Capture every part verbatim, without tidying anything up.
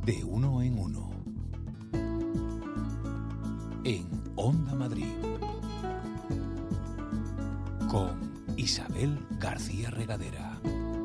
De uno en uno. En Onda Madrid. Con Isabel García Regadera.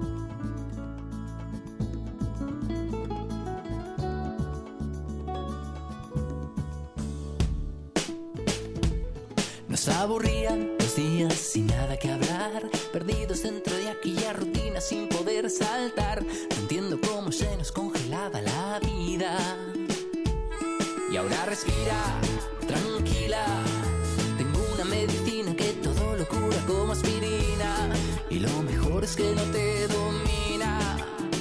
Nos aburrían los días sin nada que hablar, perdidos dentro de aquella rutina sin poder saltar. No entiendo cómo se nos congelaba la vida. Y ahora respira, tranquila. Tengo una medicina que todo lo cura como aspirina. Y lo mejor es que no te domina.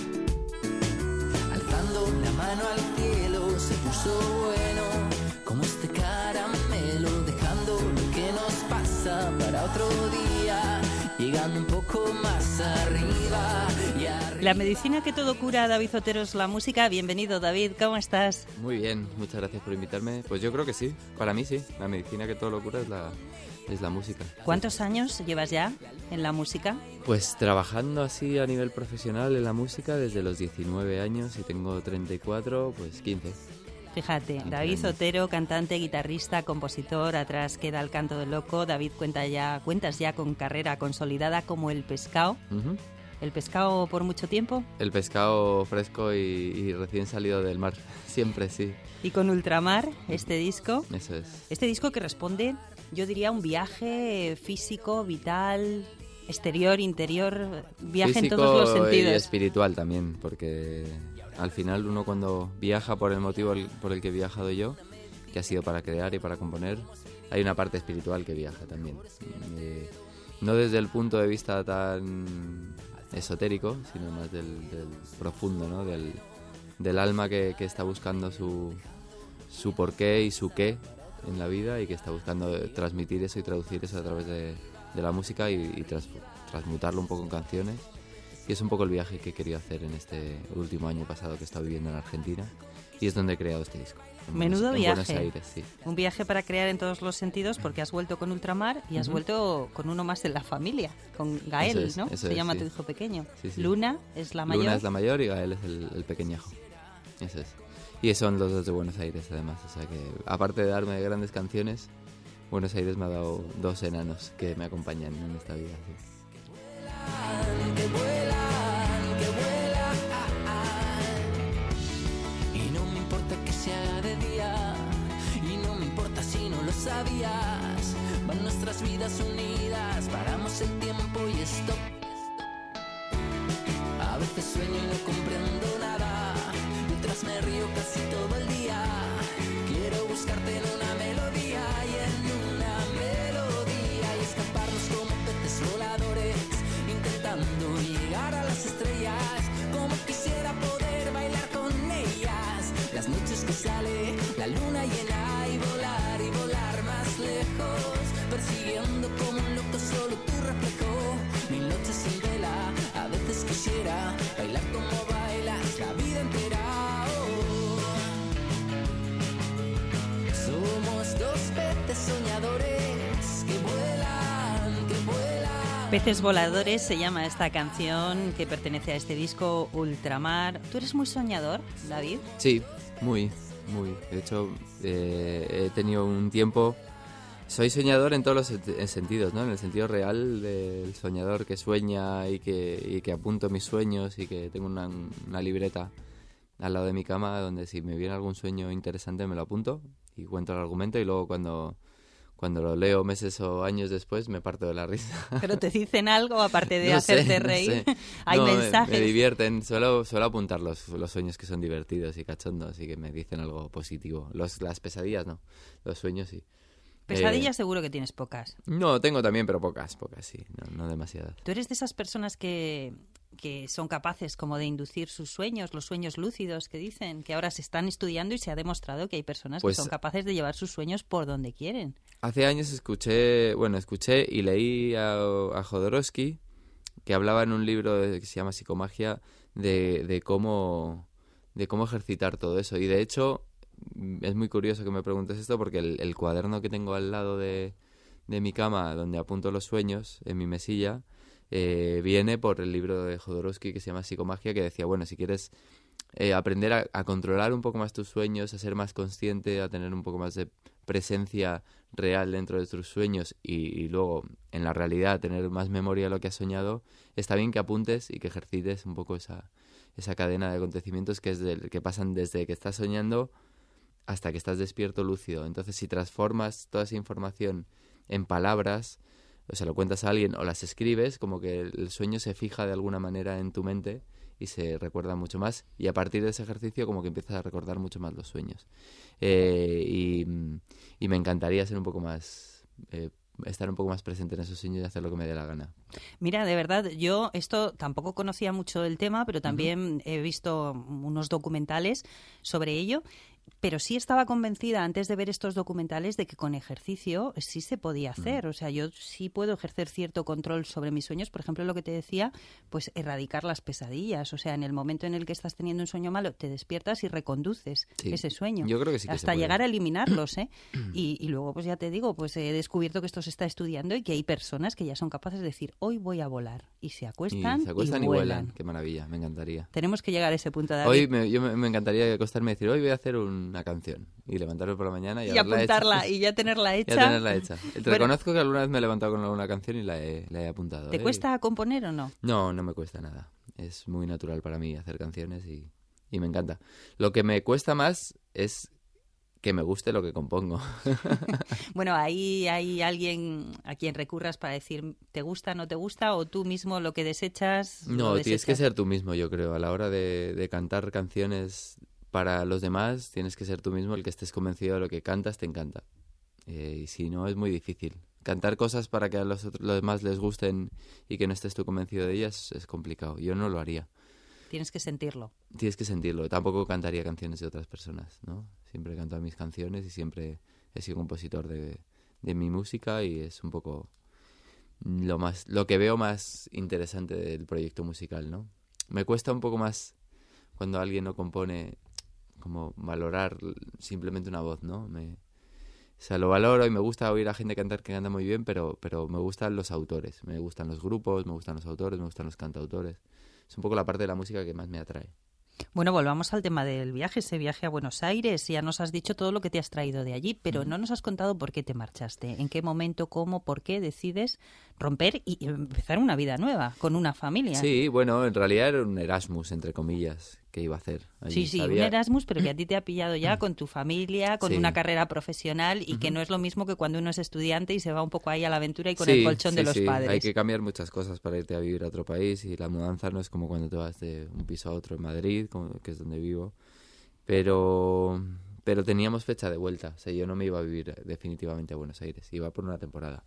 Alzando la mano al cielo se puso bueno, como este caramelo, dejando lo que nos pasa para otro día, llegando un poco más arriba y arriba. La medicina que todo cura, David Otero es la música. Bienvenido, David, ¿cómo estás? Muy bien, muchas gracias por invitarme. Pues yo creo que sí, para mí sí, la medicina que todo lo cura es la, es la música. ¿Cuántos años llevas ya en la música? Pues trabajando así a nivel profesional en la música desde los diecinueve años y tengo treinta y cuatro, pues quince. Fíjate, David Otero, cantante, guitarrista, compositor, atrás queda El canto del loco. David, cuenta ya, cuentas ya con carrera consolidada como El Pescado. Uh-huh. ¿El pescado por mucho tiempo? El pescado fresco y, y recién salido del mar, siempre sí. Y con Ultramar, este disco. Eso es. Este disco que responde, yo diría, a un viaje físico, vital, exterior, interior, viaje físico en todos los sentidos. Y espiritual también, porque al final uno cuando viaja por el motivo por el que he viajado yo, que ha sido para crear y para componer, hay una parte espiritual que viaja también. Eh, no desde el punto de vista tan esotérico, sino más del, del profundo, ¿no? Del, del alma que, que está buscando su, su porqué y su qué en la vida y que está buscando transmitir eso y traducir eso a través de, de la música y, y tras, transmutarlo un poco en canciones. Y es un poco el viaje que he querido hacer en este último año pasado que he estado viviendo en Argentina y es donde he creado este disco. Menudo Buenos, viaje. En Buenos Aires, sí. Un viaje para crear en todos los sentidos porque has vuelto con Ultramar y has uh-huh. vuelto con uno más en la familia, con Gael, eso es, ¿no? Eso Se es, llama sí. tu hijo pequeño. Sí, sí. Luna es la mayor. Luna es la mayor y Gael es el, el pequeñajo. Eso es. Y son los dos de Buenos Aires, además. O sea que, aparte de darme grandes canciones, Buenos Aires me ha dado dos enanos que me acompañan en esta vida. Sí. Que vuelan, que vuelan. Y no me importa que sea de día, y no me importa si no lo sabías. Van nuestras vidas unidas, paramos el tiempo y stop. A veces sueño y no comprendo nada, mientras me río casi todo el día. Quiero buscarte en una melodía y en una melodía y escaparnos como peces voladores, intentando llegar a las estrellas. Como quisiera poder bailar con ellas, las noches que sale la luna llena y volar y volar más lejos, persiguiendo como un loco solo tu reflejo. Mil noches sin vela, a veces quisiera bailar como bailas la vida entera. Oh. Somos dos peces soñadores que vuelan, que vuelan. Peces voladores se llama esta canción que pertenece a este disco Ultramar. ¿Tú eres muy soñador, David? Sí, muy, muy. De hecho, eh, he tenido un tiempo... Soy soñador en todos los en sentidos, ¿no? En el sentido real del soñador que sueña y que, y que apunto mis sueños y que tengo una, una libreta al lado de mi cama donde si me viene algún sueño interesante me lo apunto y cuento el argumento y luego cuando... Cuando lo leo meses o años después me parto de la risa. ¿Pero te dicen algo aparte de no hacerte sé, reír? No sé. ¿Hay no, mensajes? Me, me divierten. Suelo, suelo apuntar los, los sueños que son divertidos y cachondos y que me dicen algo positivo. Los, las pesadillas no, los sueños sí. Pesadillas eh, seguro que tienes pocas. No, tengo también, pero pocas, pocas sí, no, no demasiadas. ¿Tú eres de esas personas que, que son capaces como de inducir sus sueños, los sueños lúcidos que dicen, que ahora se están estudiando y se ha demostrado que hay personas pues, que son capaces de llevar sus sueños por donde quieren? Hace años escuché, bueno, escuché y leí a, a Jodorowsky que hablaba en un libro que se llama Psicomagia de, de cómo de cómo ejercitar todo eso. Y de hecho, es muy curioso que me preguntes esto porque el, el cuaderno que tengo al lado de, de mi cama, donde apunto los sueños, en mi mesilla, eh, viene por el libro de Jodorowsky que se llama Psicomagia, que decía, bueno, si quieres eh, aprender a, a controlar un poco más tus sueños, a ser más consciente, a tener un poco más de presencia real dentro de tus sueños y, y luego en la realidad tener más memoria de lo que has soñado, está bien que apuntes y que ejercites un poco esa, esa cadena de acontecimientos que, es del, que pasan desde que estás soñando hasta que estás despierto lúcido. Entonces, si transformas toda esa información en palabras, o se lo cuentas a alguien o las escribes, como que el sueño se fija de alguna manera en tu mente y se recuerda mucho más, y a partir de ese ejercicio como que empiezas a recordar mucho más los sueños. Eh, y, y me encantaría ser un poco más... Eh, estar un poco más presente en esos sueños y hacer lo que me dé la gana. Mira, de verdad, yo esto tampoco conocía mucho el tema, pero también uh-huh. he visto unos documentales sobre ello. Pero sí estaba convencida antes de ver estos documentales de que con ejercicio sí se podía hacer. O sea, yo sí puedo ejercer cierto control sobre mis sueños. Por ejemplo, lo que te decía, pues erradicar las pesadillas. O sea, en el momento en el que estás teniendo un sueño malo, te despiertas y reconduces sí. ese sueño. Yo creo que sí que hasta se puede. llegar a eliminarlos, ¿eh? y, y luego, pues ya te digo, pues he descubierto que esto se está estudiando y que hay personas que ya son capaces de decir, hoy voy a volar. Y se acuestan y, se acuestan y, y vuelan. vuelan. Qué maravilla, me encantaría. Tenemos que llegar a ese punto, David. Hoy me, yo me, me encantaría acostarme y decir, hoy voy a hacer una canción. Y levantarme por la mañana y, y apuntarla hecha. y ya tenerla hecha. Ya tenerla hecha. Te bueno, reconozco que alguna vez me he levantado con alguna canción y la he, la he apuntado. ¿Te ¿eh? cuesta componer o no? No, no me cuesta nada. Es muy natural para mí hacer canciones y, y me encanta. Lo que me cuesta más es que me guste lo que compongo. Bueno, ahí hay alguien a quien recurras para decir ¿te gusta, no te gusta? ¿O tú mismo lo que desechas? No, lo desechas? Tienes que ser tú mismo, yo creo. A la hora de, de cantar canciones para los demás, tienes que ser tú mismo el que estés convencido de lo que cantas, te encanta. Eh, y si no, es muy difícil. Cantar cosas para que a los, otros, los demás les gusten y que no estés tú convencido de ellas es complicado. Yo no lo haría. Tienes que sentirlo. Tienes que sentirlo. Tampoco cantaría canciones de otras personas, ¿no? Siempre he cantado mis canciones y siempre he sido compositor de, de mi música y es un poco lo más lo que veo más interesante del proyecto musical, ¿no? Me cuesta un poco más cuando alguien no compone como valorar simplemente una voz, ¿no? Me, o sea, lo valoro y me gusta oír a gente cantar que canta muy bien, pero, pero me gustan los autores, me gustan los grupos, me gustan los autores, me gustan los cantautores. Es un poco la parte de la música que más me atrae. Bueno, volvamos al tema del viaje, ese viaje a Buenos Aires. Ya nos has dicho todo lo que te has traído de allí, pero no nos has contado por qué te marchaste, en qué momento, cómo, por qué decides romper y empezar una vida nueva con una familia. Sí, bueno, en realidad era un Erasmus, entre comillas, que iba a hacer. Allí sí, sí, sabía... un Erasmus, pero que a ti te ha pillado ya con tu familia, con sí. una carrera profesional y uh-huh. que no es lo mismo que cuando uno es estudiante y se va un poco ahí a la aventura y con sí, el colchón sí, de los sí. padres. Hay que cambiar muchas cosas para irte a vivir a otro país y la mudanza no es como cuando te vas de un piso a otro en Madrid, que es donde vivo, pero, pero teníamos fecha de vuelta. O sea, yo no me iba a vivir definitivamente a Buenos Aires, iba por una temporada.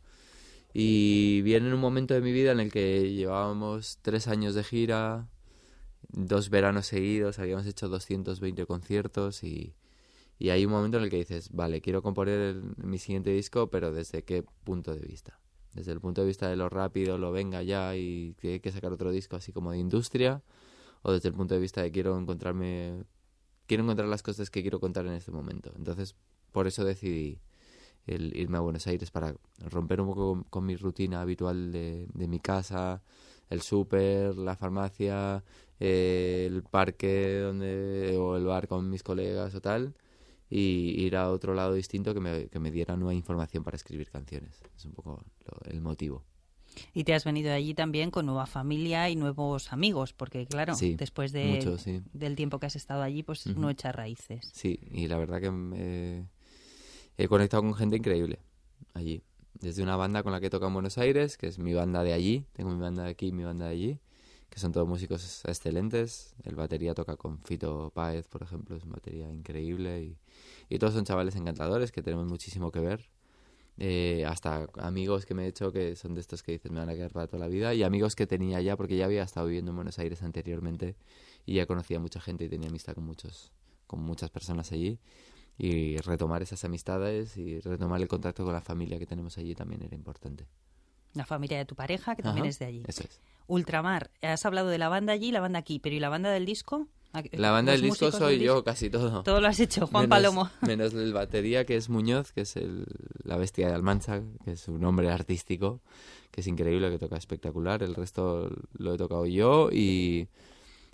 Y viene en un momento de mi vida en el que llevábamos tres años de gira, dos veranos seguidos, habíamos hecho doscientos veinte conciertos y, y hay un momento en el que dices, vale, quiero componer el, mi siguiente disco, pero ¿desde qué punto de vista? Desde el punto de vista de lo rápido, lo venga ya y que hay que sacar otro disco así como de industria, o desde el punto de vista de quiero encontrarme, quiero encontrar las cosas que quiero contar en este momento. Entonces, por eso decidí el irme a Buenos Aires para romper un poco con, con mi rutina habitual de, de mi casa, el súper, la farmacia, eh, el parque donde o el bar con mis colegas o tal, y ir a otro lado distinto que me, que me diera nueva información para escribir canciones. Es un poco lo, el motivo. Y te has venido de allí también con nueva familia y nuevos amigos, porque claro, sí, después de, mucho, sí. del tiempo que has estado allí, pues uh-huh. no echa raíces. Sí, y la verdad que me, he conectado con gente increíble allí. Desde una banda con la que he tocado en Buenos Aires, que es mi banda de allí, tengo mi banda de aquí y mi banda de allí, que son todos músicos excelentes. El batería toca con Fito Páez, por ejemplo, es una batería increíble, y, y todos son chavales encantadores que tenemos muchísimo que ver. Eh, hasta amigos que me he hecho que son de estos que dices me van a quedar para toda la vida, y amigos que tenía ya porque ya había estado viviendo en Buenos Aires anteriormente y ya conocía a mucha gente y tenía amistad con muchos con muchas personas allí, y retomar esas amistades y retomar el contacto con la familia que tenemos allí también era importante. La familia de tu pareja, que también Ajá, es de allí. Eso es. Ultramar, has hablado de la banda allí y la banda aquí, pero ¿y la banda del disco? La banda del disco soy del yo, disco? casi todo. Todo lo has hecho, Juan menos, Palomo. Menos el batería, que es Muñoz, que es el, la bestia de Almansa, que es su nombre artístico, que es increíble, que toca espectacular. El resto lo he tocado yo y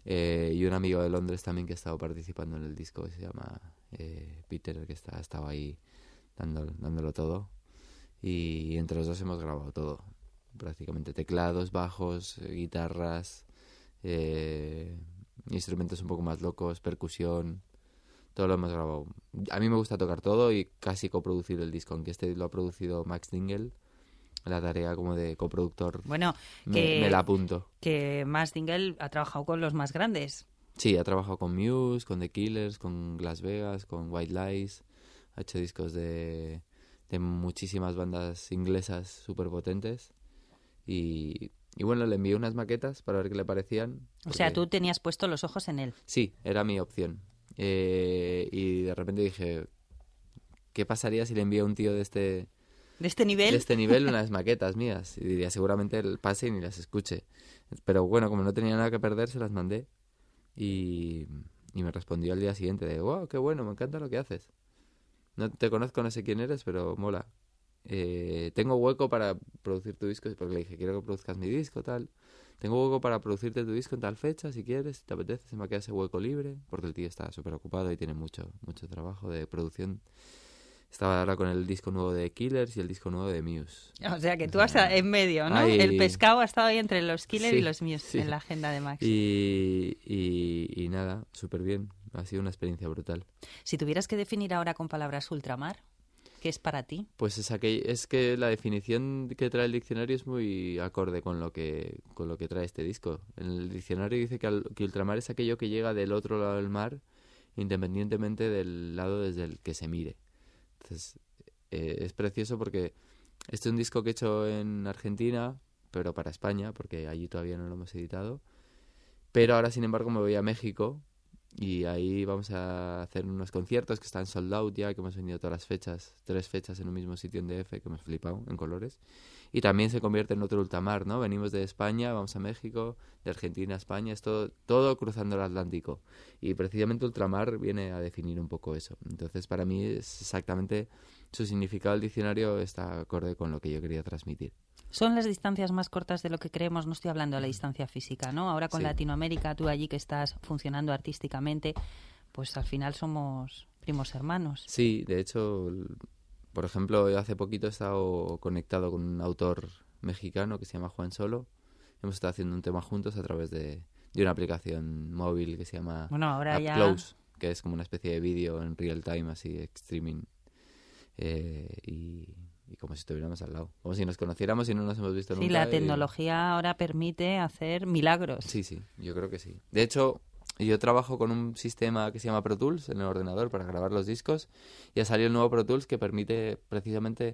Eh, y un amigo de Londres también que ha estado participando en el disco, que se llama eh, Peter, que está, ha estado ahí dando, dándolo todo. Y entre los dos hemos grabado todo, prácticamente teclados, bajos, eh, guitarras, eh, instrumentos un poco más locos, percusión, todo lo hemos grabado. A mí me gusta tocar todo y casi coproducir el disco, aunque este lo ha producido Max Dingle. La tarea como de coproductor Bueno, me, que, me la apunto. Que Max Dingle ha trabajado con los más grandes. Sí, ha trabajado con Muse, con The Killers, con Las Vegas, con White Lies. Ha hecho discos de, de muchísimas bandas inglesas súper potentes. Y, y bueno, le envié unas maquetas para ver qué le parecían. O sea, tú tenías puesto los ojos en él. Sí, era mi opción. Eh, y de repente dije, ¿qué pasaría si le envío a un tío de este... ¿De este nivel? De este nivel unas maquetas mías. Y diría, seguramente él pase y ni las escuche. Pero bueno, como no tenía nada que perder, se las mandé. Y, y me respondió al día siguiente de, wow, qué bueno, me encanta lo que haces. No te conozco, no sé quién eres, pero mola. Eh, tengo hueco para producir tu disco, porque le dije, quiero que produzcas mi disco, tal. Tengo hueco para producirte tu disco en tal fecha, si quieres, si te apetece, se me ha quedado ese hueco libre. Porque el tío está súper ocupado y tiene mucho, mucho trabajo de producción. Estaba ahora con el disco nuevo de Killers y el disco nuevo de Muse. O sea, que tú has en medio, ¿no? Ay, el pescado ha estado ahí entre los Killers sí, y los Muse sí. en la agenda de Max. Y, y, y nada, súper bien. Ha sido una experiencia brutal. Si tuvieras que definir ahora con palabras ultramar, ¿qué es para ti? Pues es, aquel, es que la definición que trae el diccionario es muy acorde con lo que, con lo que trae este disco. En el diccionario dice que, al, que ultramar es aquello que llega del otro lado del mar, independientemente del lado desde el que se mire. Entonces... Eh, es precioso porque este es un disco que he hecho en Argentina, pero para España, porque allí todavía no lo hemos editado. Pero ahora, sin embargo, me voy a México y ahí vamos a hacer unos conciertos que están sold out ya, que hemos vendido todas las fechas, tres fechas en un mismo sitio en D F, que hemos flipado en colores. Y también se convierte en otro ultramar, ¿no? Venimos de España, vamos a México, de Argentina a España, es todo, todo cruzando el Atlántico. Y precisamente ultramar viene a definir un poco eso. Entonces, para mí es exactamente... Su significado del diccionario está acorde con lo que yo quería transmitir. Son las distancias más cortas de lo que creemos, no estoy hablando de la distancia física, ¿no? Ahora con Sí. Latinoamérica, tú allí que estás funcionando artísticamente, pues al final somos primos hermanos. Sí, de hecho, por ejemplo, yo hace poquito he estado conectado con un autor mexicano que se llama Juan Solo. Hemos estado haciendo un tema juntos a través de, de una aplicación móvil que se llama Bueno, ahora Up ya... Close, que es como una especie de vídeo en real time, así, streaming. Eh, y, y como si estuviéramos al lado, como si nos conociéramos y no nos hemos visto Sí, nunca. la y- tecnología ahora permite hacer milagros. Sí, sí, yo creo que sí. De hecho, yo trabajo con un sistema que se llama Pro Tools en el ordenador para grabar los discos y ha salido el nuevo Pro Tools que permite precisamente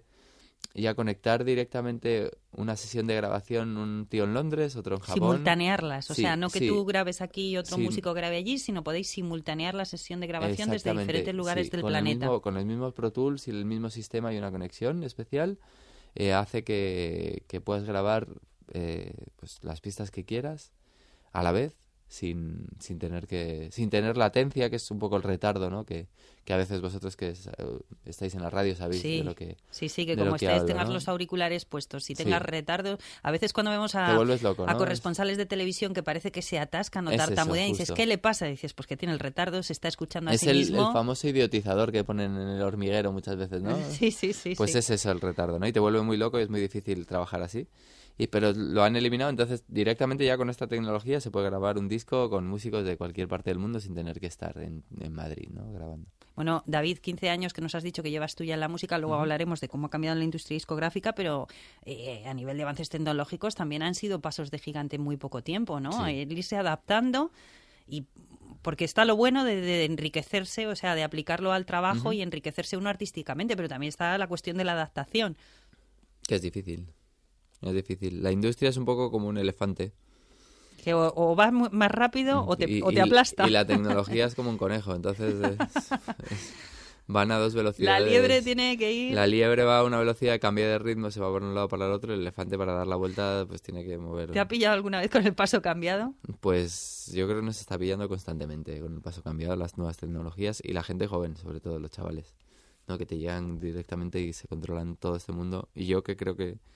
ya conectar directamente una sesión de grabación, un tío en Londres, otro en Japón. Simultanearlas, o Sí, sea, no que sí. tú grabes aquí y otro Sí. músico grabe allí, sino podéis simultanear la sesión de grabación desde Exactamente, diferentes lugares sí, del con el planeta. mismo- con el mismo Pro Tools y el mismo sistema y una conexión especial, eh, hace que, que puedas grabar eh, pues, las pistas que quieras a la vez, sin, sin tener que sin tener latencia, que es un poco el retardo, ¿no? Que, que a veces vosotros que es- estáis en la radio sabéis Sí, de lo que sí, sí, que de como lo que estés, hablo, tengas ¿no? los auriculares puestos, si tengas Sí. retardo, a veces cuando vemos a, te vuelves loco, a ¿no? corresponsales de televisión que parece que se atascan o Es eso, tartamudean y dices, justo. ¿qué le pasa? Y dices, pues que tiene el retardo, se está escuchando a Es sí el, mismo. el famoso idiotizador que ponen en el hormiguero muchas veces, ¿no? Sí, sí, sí. Pues sí. es eso el retardo, ¿no? Y te vuelve muy loco y es muy difícil trabajar así. Y pero lo han eliminado, entonces directamente ya con esta tecnología se puede grabar un disco con músicos de cualquier parte del mundo sin tener que estar en, en Madrid, ¿no? Grabando. Bueno, David, quince años que nos has dicho que llevas tú ya en la música, luego hablaremos de cómo ha cambiado la industria discográfica, pero eh, a nivel de avances tecnológicos también han sido pasos de gigante en muy poco tiempo, ¿no? Sí. El irse adaptando y porque está lo bueno de, de enriquecerse, o sea, de aplicarlo al trabajo Ujú. y enriquecerse uno artísticamente, pero también está la cuestión de la adaptación. Que es difícil. Es difícil. La industria es un poco como un elefante. Que o, o vas mu- más rápido o te, Y- o te y- aplasta. Y la tecnología es como un conejo, entonces es- es- van a dos La velocidades. liebre tiene que ir... La liebre va a una velocidad, cambia de ritmo, se va por un lado para el otro, el elefante para dar la vuelta pues tiene que mover. ¿Te ha pillado alguna vez con el paso cambiado? Pues yo creo que nos está pillando constantemente con el paso cambiado, las nuevas tecnologías y la gente joven, sobre todo los chavales, ¿no? Que te llegan directamente y se controlan todo este mundo. Y yo que creo que,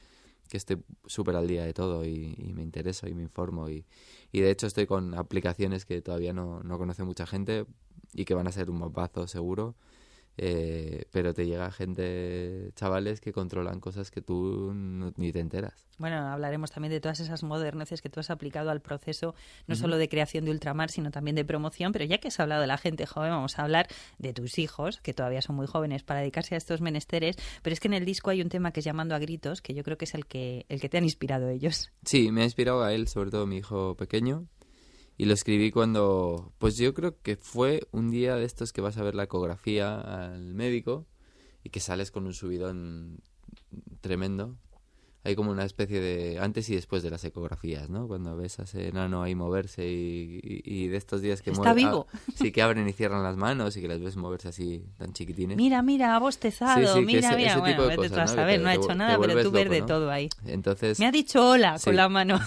que estoy súper al día de todo y, y me intereso y me informo y, y de hecho estoy con aplicaciones que todavía no, no conoce mucha gente y que van a ser un bombazo seguro, eh, pero te llega gente, chavales que controlan cosas que tú no, ni te enteras. Bueno, hablaremos también de todas esas moderneces que tú has aplicado al proceso, no Uh-huh. solo de creación de Ultramar, sino también de promoción, pero ya que has hablado de la gente joven, vamos a hablar de tus hijos, que todavía son muy jóvenes para dedicarse a estos menesteres, pero es que en el disco hay un tema que es Llamando a Gritos, que yo creo que es el que, el que te han inspirado ellos. Sí, me ha inspirado a él, sobre todo mi hijo pequeño, y lo escribí cuando, pues yo creo que fue un día de estos que vas a ver la ecografía al médico y que sales con un subidón tremendo. Hay como una especie de antes y después de las ecografías, ¿no? Cuando ves a ese enano ahí moverse y, y, y de estos días que Está mueve- vivo. ah, sí, que abren y cierran las manos y que las ves moverse así tan chiquitines. Mira, mira, ha bostezado, Sí, sí, que mira, ese- mira, ese bueno, tipo de vete cosas, tú a ¿no? saber, Que te- no ha te hecho vu- nada, te pero tú vuelves ves loco, de ¿no? todo ahí. Entonces, Me ha dicho hola Sí. con la mano.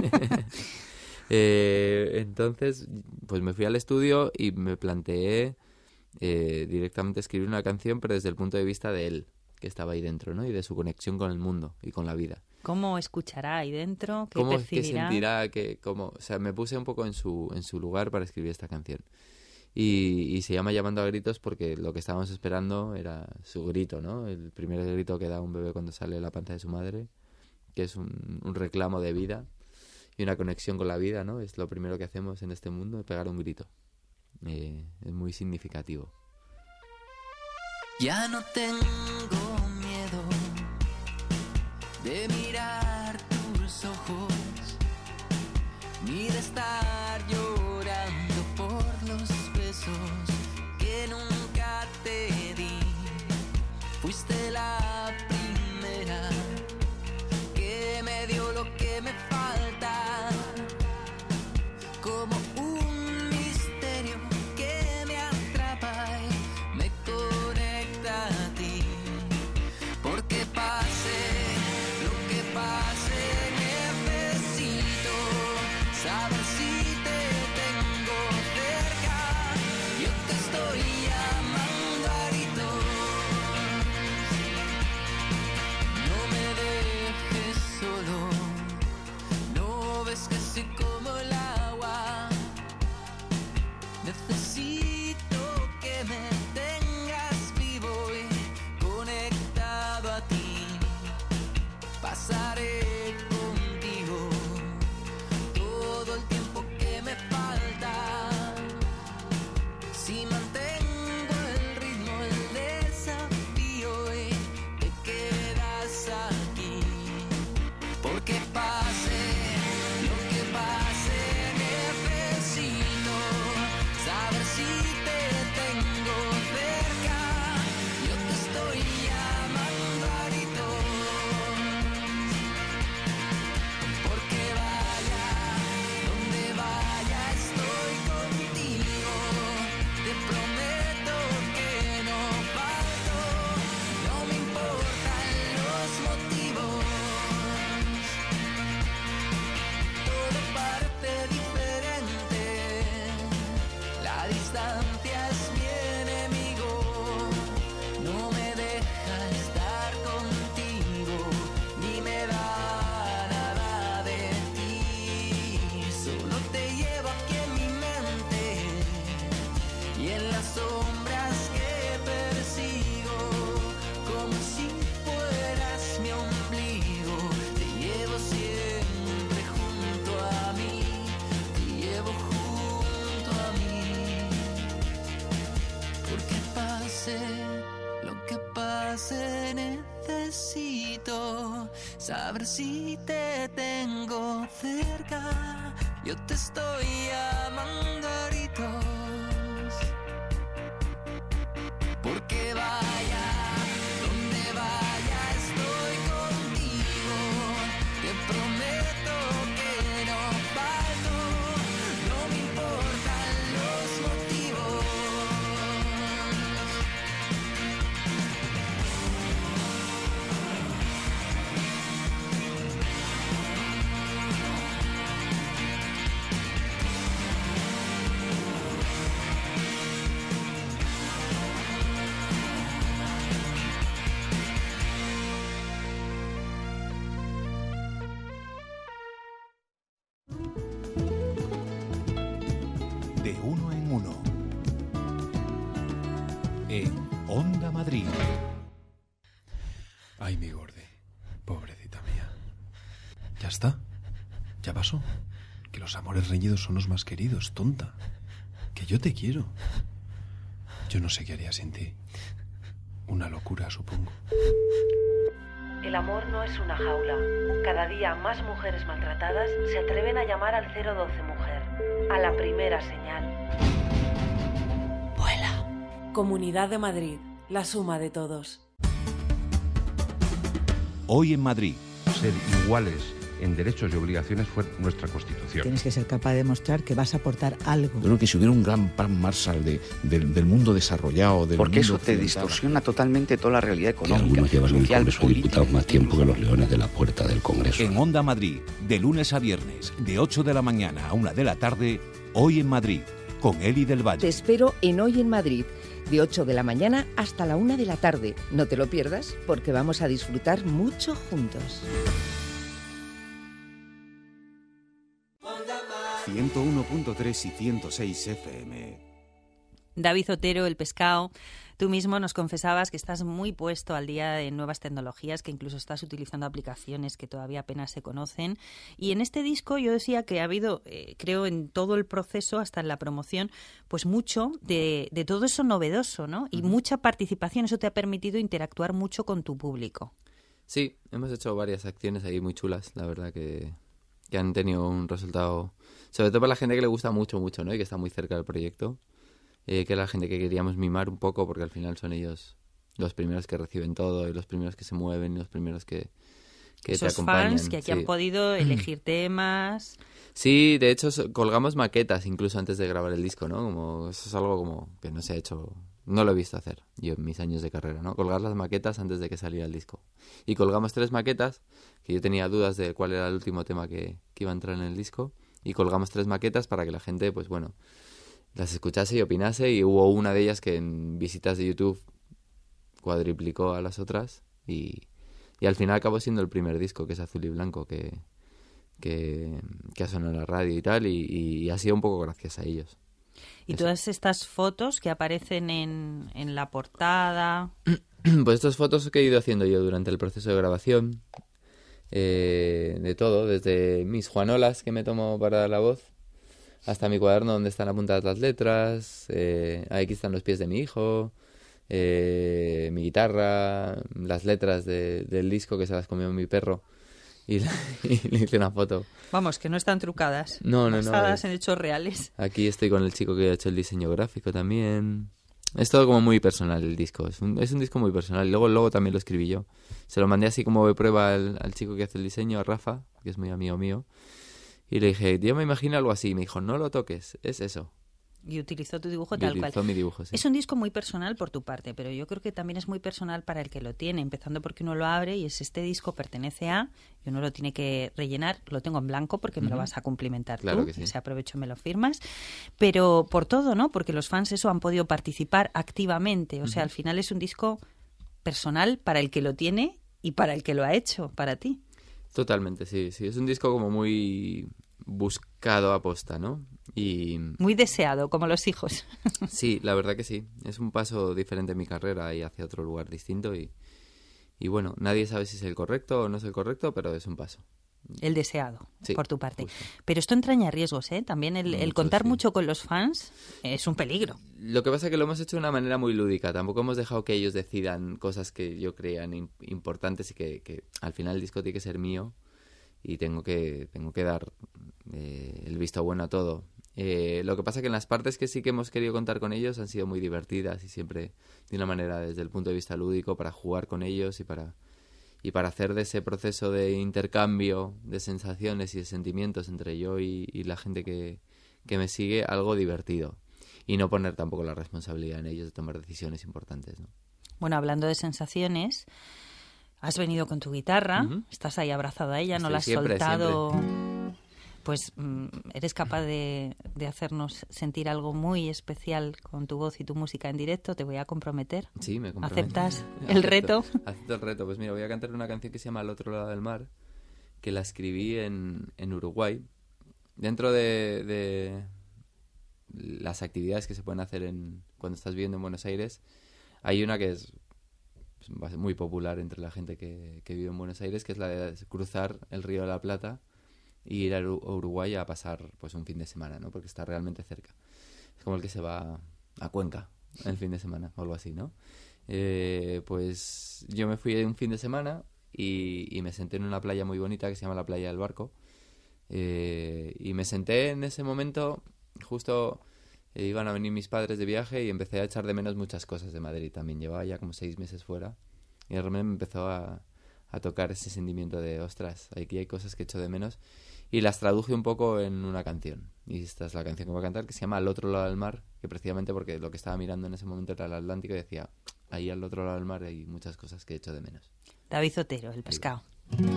Eh, entonces, pues me fui al estudio y me planteé eh, directamente escribir una canción, pero desde el punto de vista de él, que estaba ahí dentro, ¿no? Y de su conexión con el mundo y con la vida. ¿Cómo escuchará ahí dentro? ¿Qué ¿Cómo que percibirá? sentirá? Que, cómo, o sea, me puse un poco en su, en su lugar para escribir esta canción. Y, y se llama Llamando a Gritos porque lo que estábamos esperando era su grito, ¿no? El primer grito que da un bebé cuando sale de la panza de su madre, que es un, un reclamo de vida y una conexión con la vida, ¿no? Es lo primero que hacemos en este mundo, pegar un grito. Eh, es muy significativo. Ya no tengo miedo de mirar tus ojos, ni de estar llorando por los besos que nunca te di. Fuiste la primera que me dio lo que me falta, como un misterio que me atrapa y me conecta a ti. Porque pase lo que pase, necesito saber si te tengo cerca. Yo te estoy llamando a gritos. No me dejes solo, no ves que soy como el agua. Necesito que me tengas vivo y conectado a ti. Pasaré contigo todo el tiempo que me falta. Si mantengo el ritmo, el desafío y te quedas aquí. Porque pase lo que pase, necesito saber si te tengo cerca. Yo te estoy llamando a gritos. Porque vaya donde vaya, estoy contigo. Te prometo que no falto. No me importan los motivos. Todo parece diferente. La distancia es mi enemigo. No me deja estar contigo, ni me da nada de ti. Solo te llevo aquí en mi mente y en las sombras que persigo, como si fueras mi ombligo. Te llevo siempre junto a mí, te llevo junto a mí. Porque pase lo que pase, necesito saber si te tengo cerca. Yo te estoy llamando a gritos. Porque vaya donde vaya, estoy contigo. Te prometo que no falto. No me importan los motivos. en Onda Madrid. Ay, mi gorde, pobrecita mía. ¿Ya está? ¿Ya pasó? Que los amores reñidos son los más queridos, tonta. Que yo te quiero. Yo no sé qué haría sin ti. Una locura, supongo. El amor no es una jaula. Cada día más mujeres maltratadas se atreven a llamar al cero doce Mujer. A la primera señal. Vuela. Comunidad de Madrid. La suma de todos. Hoy en Madrid. Ser iguales en derechos y obligaciones fue nuestra Constitución. Tienes que ser capaz de demostrar que vas a aportar algo. Yo creo que si hubiera un gran plan Marshall de, de, del mundo desarrollado... Del Porque mundo eso te distorsiona totalmente toda la realidad económica. Algunos llevan en el social, Congreso de Diputados más tiempo que los leones de la puerta del Congreso. En Onda Madrid, de lunes a viernes, de ocho de la mañana a una de la tarde, Hoy en Madrid, con Eli del Valle. Te espero en Hoy en Madrid, de ocho de la mañana hasta la una de la tarde. No te lo pierdas, porque vamos a disfrutar mucho juntos. ciento uno punto tres y ciento seis F M. David Otero, El Pescado, tú mismo nos confesabas que estás muy puesto al día de nuevas tecnologías, que incluso estás utilizando aplicaciones que todavía apenas se conocen. Y en este disco yo decía que ha habido, eh, creo, en todo el proceso, hasta en la promoción, pues mucho de, de todo eso novedoso, ¿no? Y uh-huh. mucha participación. Eso te ha permitido interactuar mucho con tu público. Sí, hemos hecho varias acciones ahí muy chulas, la verdad que, que han tenido un resultado... Sobre todo para la gente que le gusta mucho, mucho, ¿no? Y que está muy cerca del proyecto. Eh, que es la gente que queríamos mimar un poco, porque al final son ellos los primeros que reciben todo, y los primeros que se mueven, y los primeros que, que te acompañan. Esos fans que aquí sí. han podido elegir temas... Sí, de hecho colgamos maquetas incluso antes de grabar el disco, ¿no? Como, eso es algo como que no se ha hecho... No lo he visto hacer yo en mis años de carrera, ¿no? Colgar las maquetas antes de que saliera el disco. Y colgamos tres maquetas, que yo tenía dudas de cuál era el último tema que, que iba a entrar en el disco. Y colgamos tres maquetas para que la gente, pues bueno, las escuchase y opinase. Y hubo una de ellas que en visitas de YouTube cuadriplicó a las otras. Y, y al final acabó siendo el primer disco, que es Azul y Blanco, que, que, que ha sonado en la radio y tal. Y, y ha sido un poco gracias a ellos. ¿Y Eso. Todas estas fotos que aparecen en, en la portada? Pues estas fotos que he ido haciendo yo durante el proceso de grabación... Eh, de todo, desde mis juanolas que me tomo para la voz hasta mi cuaderno donde están apuntadas las letras, eh, aquí están los pies de mi hijo, eh, mi guitarra, las letras de, del disco que se las comió mi perro y, la, y le hice una foto. Vamos, que no están trucadas, no, no, basadas no, en hechos reales. Aquí estoy con el chico que ha hecho el diseño gráfico también. Es todo como muy personal el disco, es un, es un disco muy personal. Y luego, luego también lo escribí yo. Se lo mandé así como de prueba al, al chico que hace el diseño, a Rafa, que es muy amigo mío. Y le dije, yo me imagino algo así. Y me dijo, no lo toques, es eso. Y utilizó tu dibujo y tal utilizó cual. Mi dibujo, sí. Es un disco muy personal por tu parte, pero yo creo que también es muy personal para el que lo tiene, empezando porque uno lo abre y es este disco pertenece a, y uno lo tiene que rellenar, lo tengo en blanco porque me uh-huh. lo vas a cumplimentar claro tú, que sí. se aprovecho me lo firmas, pero por todo, ¿no? Porque los fans eso han podido participar activamente, o uh-huh. sea, al final es un disco personal para el que lo tiene y para el que lo ha hecho, para ti. Totalmente, sí, sí, es un disco como muy buscado a posta, ¿no? Y muy deseado, como los hijos. Sí, la verdad que sí. Es un paso diferente en mi carrera y hacia otro lugar distinto y, y bueno, nadie sabe si es el correcto o no es el correcto, pero es un paso. El deseado, sí, por tu parte. Justo. Pero esto entraña riesgos, ¿eh? También el, mucho, el contar sí. mucho con los fans es un peligro. Lo que pasa es que lo hemos hecho de una manera muy lúdica. Tampoco hemos dejado que ellos decidan cosas que yo crean importantes y que, que al final el disco tiene que ser mío. Y tengo que tengo que dar eh, el visto bueno a todo. Eh, lo que pasa que en las partes que sí que hemos querido contar con ellos han sido muy divertidas y siempre de una manera desde el punto de vista lúdico para jugar con ellos y para y para hacer de ese proceso de intercambio de sensaciones y de sentimientos entre yo y, y la gente que, que me sigue algo divertido. Y no poner tampoco la responsabilidad en ellos de tomar decisiones importantes, ¿no? Bueno, hablando de sensaciones... Has venido con tu guitarra, uh-huh. estás ahí abrazado a ella, Estoy no la has siempre, soltado. Siempre. Pues mm, eres capaz de, de hacernos sentir algo muy especial con tu voz y tu música en directo. Te voy a comprometer. Sí, me comprometo. ¿Aceptas el acepto, reto? Acepto el reto. Pues mira, voy a cantar una canción que se llama Al otro lado del mar, que la escribí en, en Uruguay. Dentro de, de las actividades que se pueden hacer en, cuando estás viviendo en Buenos Aires, Hay una que es muy popular entre la gente que, que vive en Buenos Aires, que es la de cruzar el Río de la Plata y ir a Uruguay a pasar pues un fin de semana, ¿no? Porque está realmente cerca. Es como el que se va a Cuenca el fin de semana o algo así, ¿no? Eh, pues yo me fui un fin de semana y, y me senté en una playa muy bonita que se llama la Playa del Barco. Eh, y me senté en ese momento, justo eh, iban a venir mis padres de viaje y empecé a echar de menos muchas cosas de Madrid también. Llevaba ya como seis meses fuera y de repente me empezó a, a tocar ese sentimiento de, ostras, aquí hay cosas que echo de menos, y las traduje un poco en una canción. Y esta es la canción que voy a cantar, que se llama Al otro lado del mar, que precisamente porque lo que estaba mirando en ese momento era el Atlántico y decía, ahí al otro lado del mar hay muchas cosas que echo de menos. David Otero, El pescado.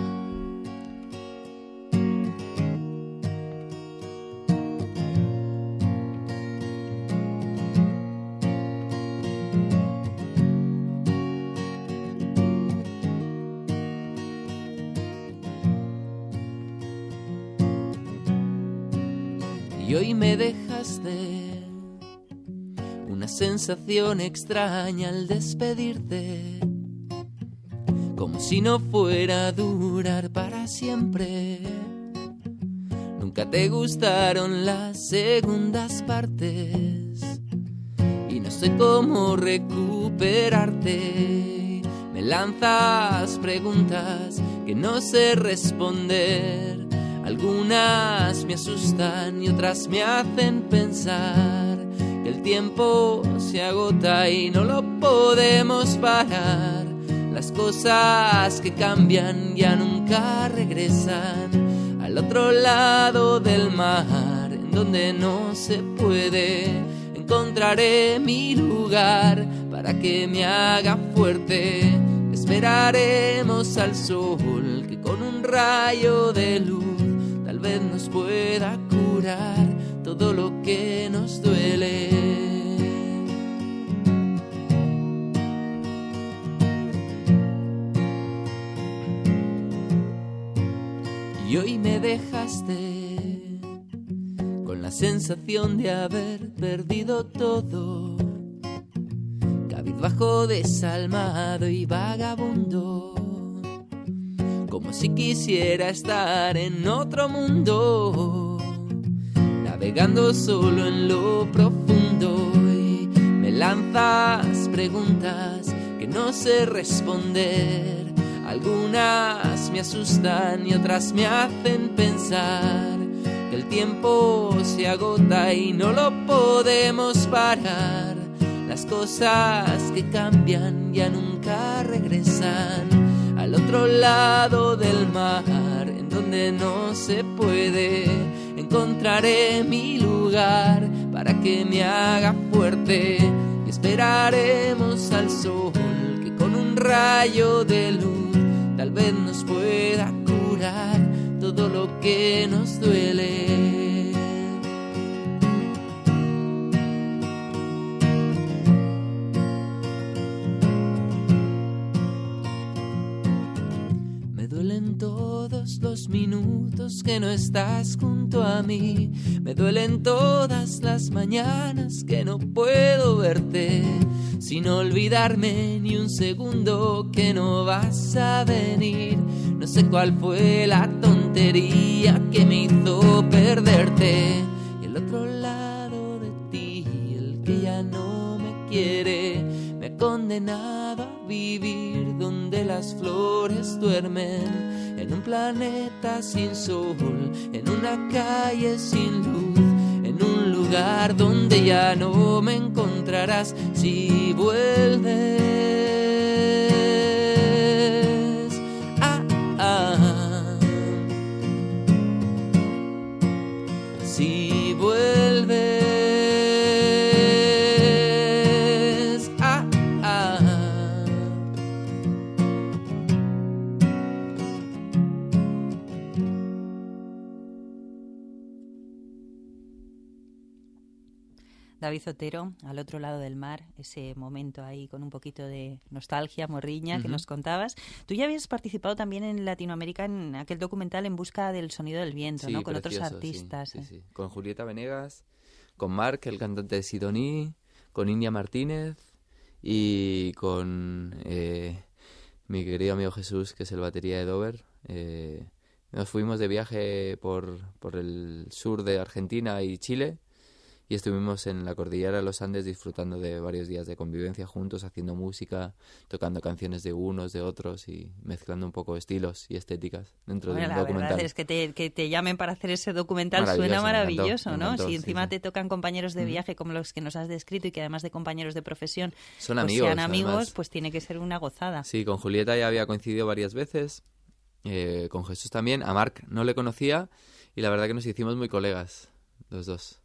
Y hoy me dejaste una sensación extraña al despedirte, como si no fuera a durar para siempre. Nunca te gustaron las segundas partes y no sé cómo recuperarte. Me lanzas preguntas que no sé responder. Algunas me asustan y otras me hacen pensar que el tiempo se agota y no lo podemos parar. Las cosas que cambian ya nunca regresan. Al otro lado del mar, en donde no se puede, encontraré mi lugar para que me haga fuerte. Esperaremos al sol que con un rayo de luz tal vez nos pueda curar todo lo que nos duele. Y hoy me dejaste con la sensación de haber perdido todo, cabizbajo, desalmado y vagabundo, como si quisiera estar en otro mundo, navegando solo en lo profundo. Y me lanzas preguntas que no sé responder. Algunas me asustan y otras me hacen pensar que el tiempo se agota y no lo podemos parar. Las cosas que cambian ya nunca regresan. Al otro lado del mar, en donde no se puede, encontraré mi lugar para que me haga fuerte. Y esperaremos al sol que con un rayo de luz tal vez nos pueda curar todo lo que nos duele. Todos los minutos que no estás junto a mí, me duelen todas las mañanas que no puedo verte, sin olvidarme ni un segundo que no vas a venir. No sé cuál fue la tontería que me hizo perderte. Y el otro lado de ti, el que ya no me quiere, me ha condenado a vivir donde las flores duermen, en un planeta sin sol, en una calle sin luz, en un lugar donde ya no me encontrarás si vuelves. Ah, ah. Si vuelves. Ah, ah. David Otero, Al otro lado del mar, ese momento ahí con un poquito de nostalgia, morriña, uh-huh, que nos contabas. Tú ya habías participado también en Latinoamérica en aquel documental En busca del sonido del viento, sí, ¿no? Con precioso, otros artistas. Sí, sí, sí. Con Julieta Venegas, con Marc, el cantante de Sidoní, con India Martínez y con eh, mi querido amigo Jesús, que es el batería de Dover, eh, nos fuimos de viaje por, por el sur de Argentina y Chile y estuvimos en la cordillera de los Andes disfrutando de varios días de convivencia juntos, haciendo música, tocando canciones de unos, de otros y mezclando un poco estilos y estéticas dentro Bueno, de un la documental. verdad es que te, que te llamen para hacer ese documental Maravilloso, suena me encantó, maravilloso, me ¿no? encantó, Si sí, encima sí. te tocan compañeros de Ujú. viaje como los que nos has descrito y que además de compañeros de profesión Son pues amigos, sean amigos, además. pues tiene que ser una gozada. Sí, con Julieta ya había coincidido varias veces, eh, con Jesús también, a Marc no le conocía y la verdad que nos hicimos muy colegas, los dos.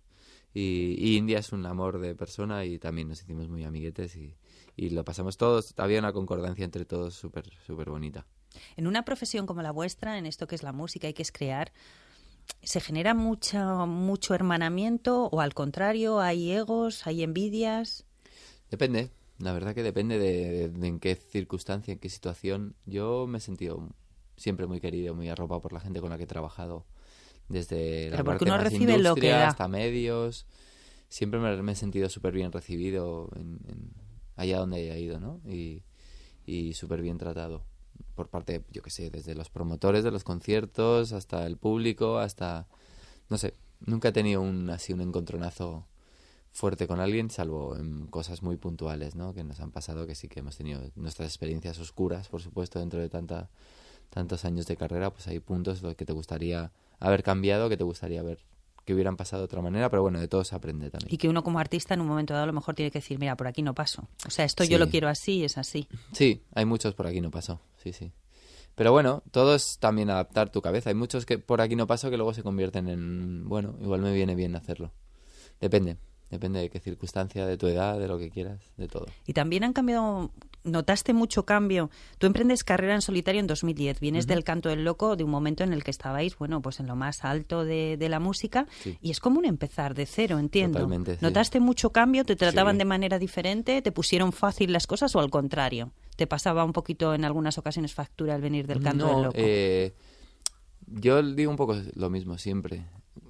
Y, y India es un amor de persona y también nos hicimos muy amiguetes y, y lo pasamos todos, había una concordancia entre todos súper súper bonita. En una profesión como la vuestra, en esto que es la música y que es crear, ¿se genera mucha, mucho hermanamiento o al contrario, hay egos, hay envidias? Depende, la verdad que depende de, de, de en qué circunstancia, en qué situación. Yo me he sentido siempre muy querido, muy arropado por la gente con la que he trabajado. Desde la Pero porque parte uno más recibe lo que industria da. hasta medios. Siempre me, me he sentido súper bien recibido en, en allá donde haya ido, ¿no? Y, y súper bien tratado por parte, yo qué sé, desde los promotores de los conciertos hasta el público, hasta... No sé, nunca he tenido un así un encontronazo fuerte con alguien, salvo en cosas muy puntuales, ¿no? Que nos han pasado, que sí que hemos tenido nuestras experiencias oscuras, por supuesto, dentro de tanta tantos años de carrera, pues hay puntos en los que te gustaría haber cambiado, que te gustaría ver que hubieran pasado de otra manera, pero bueno, de todo se aprende también. Y que uno como artista en un momento dado a lo mejor tiene que decir, mira, por aquí no paso. O sea, esto Sí. yo lo quiero así, es así. Sí, hay muchos por aquí no pasó, sí, sí. Pero bueno, todo es también adaptar tu cabeza. Hay muchos que por aquí no pasó que luego se convierten en, bueno, igual me viene bien hacerlo. Depende, depende de qué circunstancia, de tu edad, de lo que quieras, de todo. Y también han cambiado, notaste mucho cambio. Tú emprendes carrera en solitario en dos mil diez, vienes Ujú. del Canto del Loco, de un momento en el que estabais, bueno, pues en lo más alto de, de la música, Sí. y es como un empezar de cero, entiendo. Totalmente, sí. ¿Notaste mucho cambio? ¿Te trataban Sí. de manera diferente? ¿Te pusieron fácil las cosas o al contrario? ¿Te pasaba un poquito en algunas ocasiones factura al venir del Canto no, del Loco? Eh, yo digo un poco lo mismo siempre.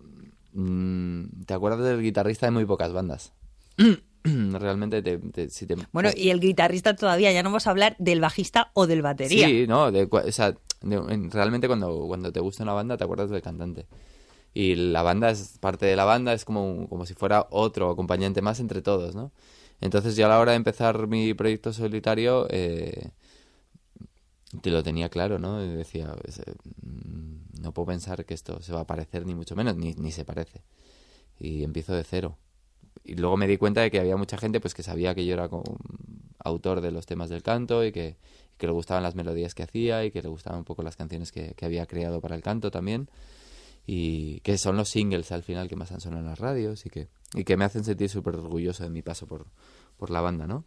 Mm, ¿Te acuerdas del guitarrista de muy pocas bandas? Realmente te, te, si te... Bueno, y el guitarrista todavía, ya no vamos a hablar del bajista o del batería. Sí, no, de, cua- o sea, de- en- realmente cuando, cuando te gusta una banda te acuerdas del cantante. Y la banda es parte de la banda, es como, como si fuera otro acompañante más entre todos, ¿no? Entonces yo a la hora de empezar mi proyecto solitario eh, te lo tenía claro, ¿no? Y decía, pues, eh, mm, no puedo pensar que esto se va a parecer ni mucho menos, ni, ni se parece. Y empiezo de cero. Y luego me di cuenta de que había mucha gente pues que sabía que yo era como autor de los temas del canto y que, que le gustaban las melodías que hacía y que le gustaban un poco las canciones que, que había creado para el canto también. Y que son los singles al final que más han sonado en las radios y que, y que me hacen sentir súper orgulloso de mi paso por, por la banda, ¿no?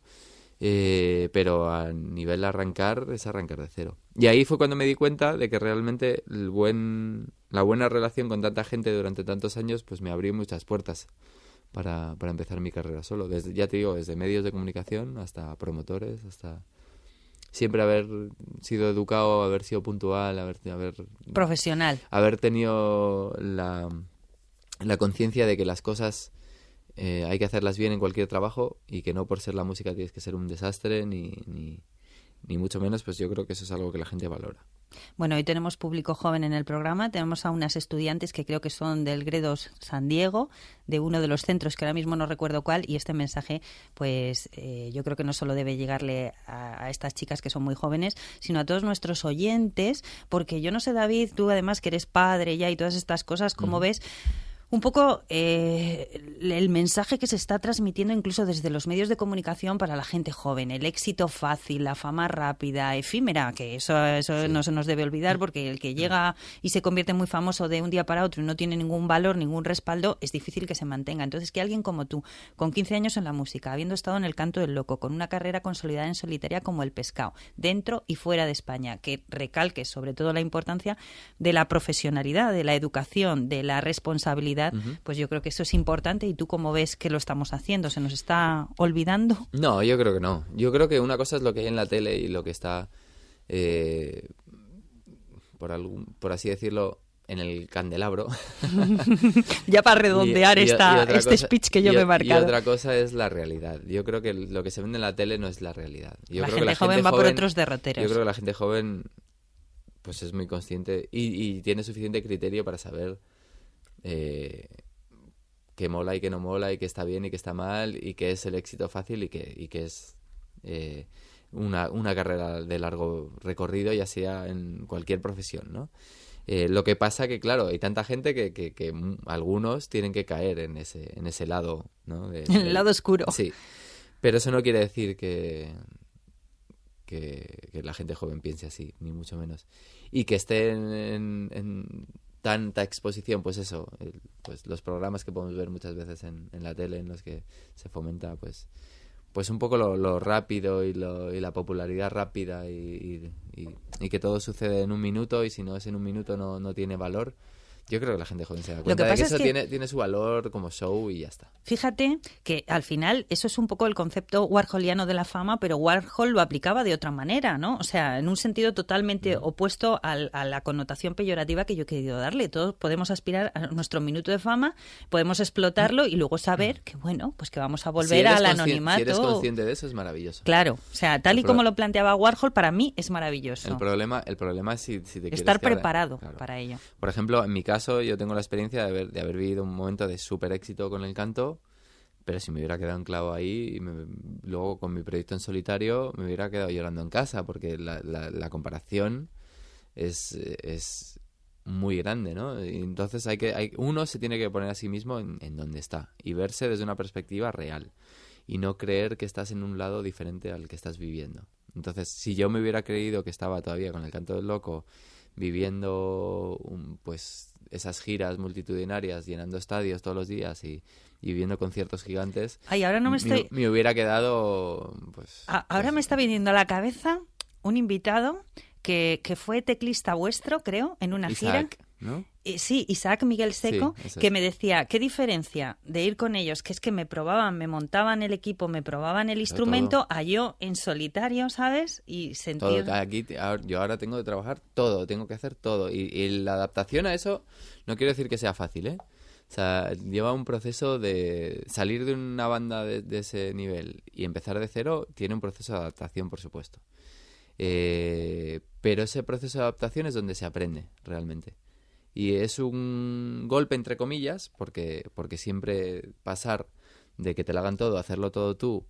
Eh, pero a nivel de arrancar es arrancar de cero. Y ahí fue cuando me di cuenta de que realmente el buen, la buena relación con tanta gente durante tantos años pues me abrió muchas puertas para, para empezar mi carrera solo. Desde, ya te digo, desde medios de comunicación hasta promotores, hasta siempre haber sido educado, haber sido puntual, haber... haber Profesional. Haber tenido la, la conciencia de que las cosas eh, hay que hacerlas bien en cualquier trabajo y que no por ser la música tienes que ser un desastre ni, ni, ni mucho menos, pues yo creo que eso es algo que la gente valora. Bueno, hoy tenemos público joven en el programa, tenemos a unas estudiantes que creo que son del Gredos San Diego, de uno de los centros que ahora mismo no recuerdo cuál, y este mensaje, pues eh, yo creo que no solo debe llegarle a, a estas chicas que son muy jóvenes, sino a todos nuestros oyentes, porque yo no sé, David, tú además que eres padre ya y todas estas cosas, ¿cómo mm. ves un poco eh, el mensaje que se está transmitiendo incluso desde los medios de comunicación para la gente joven? El éxito fácil, la fama rápida, efímera, que eso, eso sí. no se nos debe olvidar, porque el que llega y se convierte muy famoso de un día para otro y no tiene ningún valor, ningún respaldo, es difícil que se mantenga. Entonces, que alguien como tú, con quince años en la música, habiendo estado en el Canto del Loco, con una carrera consolidada en solitaria como El Pescado, dentro y fuera de España, que recalques sobre todo la importancia de la profesionalidad, de la educación, de la responsabilidad, Uh-huh. pues yo creo que eso es importante. ¿Y tú cómo ves que lo estamos haciendo? ¿Se nos está olvidando? No, yo creo que no. Yo creo que una cosa es lo que hay en la tele y lo que está, eh, por, algún, por así decirlo, en el candelabro. Ya para redondear y, y, esta, y este cosa, speech que yo y, me he marcado. Y otra cosa es la realidad. Yo creo que lo que se vende en la tele no es la realidad. Yo la creo gente que la joven gente va joven, por otros derroteros. Yo creo que la gente joven pues es muy consciente y, y tiene suficiente criterio para saber eh, qué mola y qué no mola y qué está bien y qué está mal y qué es el éxito fácil y qué, y qué es eh, una, una carrera de largo recorrido, ya sea en cualquier profesión, ¿no? Eh, lo que pasa que, claro, hay tanta gente que, que, que algunos tienen que caer en ese, en ese lado, ¿no? De, en el del, lado oscuro. Sí, pero eso no quiere decir que, que, que la gente joven piense así, ni mucho menos. Y que esté en, en, en tanta exposición, pues eso, el, pues los programas que podemos ver muchas veces en, en la tele, en los que se fomenta, pues... pues un poco lo, lo rápido y, lo, y la popularidad rápida y, y, y, y que todo sucede en un minuto y si no es en un minuto no, no tiene valor. Yo creo que la gente joven se da cuenta de que eso es que tiene, tiene su valor como show y ya está. Fíjate que al final eso es un poco el concepto warholiano de la fama, pero Warhol lo aplicaba de otra manera, ¿no? O sea, en un sentido totalmente uh-huh. opuesto al, a la connotación peyorativa que yo he querido darle. Todos podemos aspirar a nuestro minuto de fama, podemos explotarlo y luego saber que, bueno, pues que vamos a volver si al anonimato. Si eres consciente de eso es maravilloso. Claro, o sea, tal y como lo planteaba Warhol, para mí es maravilloso. El problema, el problema es si, si te quieres estar quedar, preparado claro. para ello. Por ejemplo, en mi caso, yo tengo la experiencia de haber, de haber vivido un momento de súper éxito con el canto, pero si me hubiera quedado enclavo ahí y me, luego con mi proyecto en solitario me hubiera quedado llorando en casa, porque la, la, la comparación es, es muy grande, ¿no? Y entonces hay que, hay, uno se tiene que poner a sí mismo en, en donde está y verse desde una perspectiva real y no creer que estás en un lado diferente al que estás viviendo. Entonces, si yo me hubiera creído que estaba todavía con el canto del loco viviendo un, pues esas giras multitudinarias, llenando estadios todos los días y, y viviendo conciertos gigantes, Ay, ahora no me, estoy... me, me hubiera quedado pues, a, ahora pues... me está viniendo a la cabeza un invitado que, que fue teclista vuestro, creo, en una Isaac, gira. ¿no? Eh, sí, Isaac Miguel Seco, sí, que me decía, ¿qué diferencia de ir con ellos? Que es que me probaban, me montaban el equipo, me probaban el instrumento, a yo en solitario, ¿sabes? Y sentir... Todo, aquí, yo ahora tengo que trabajar todo, tengo que hacer todo. Y, y la adaptación a eso no quiero decir que sea fácil, ¿eh? O sea, lleva un proceso de salir de una banda de, de ese nivel y empezar de cero, tiene un proceso de adaptación, por supuesto. Eh, pero ese proceso de adaptación es donde se aprende realmente. Y es un golpe entre comillas, porque, porque siempre pasar de que te lo hagan todo, hacerlo todo tú,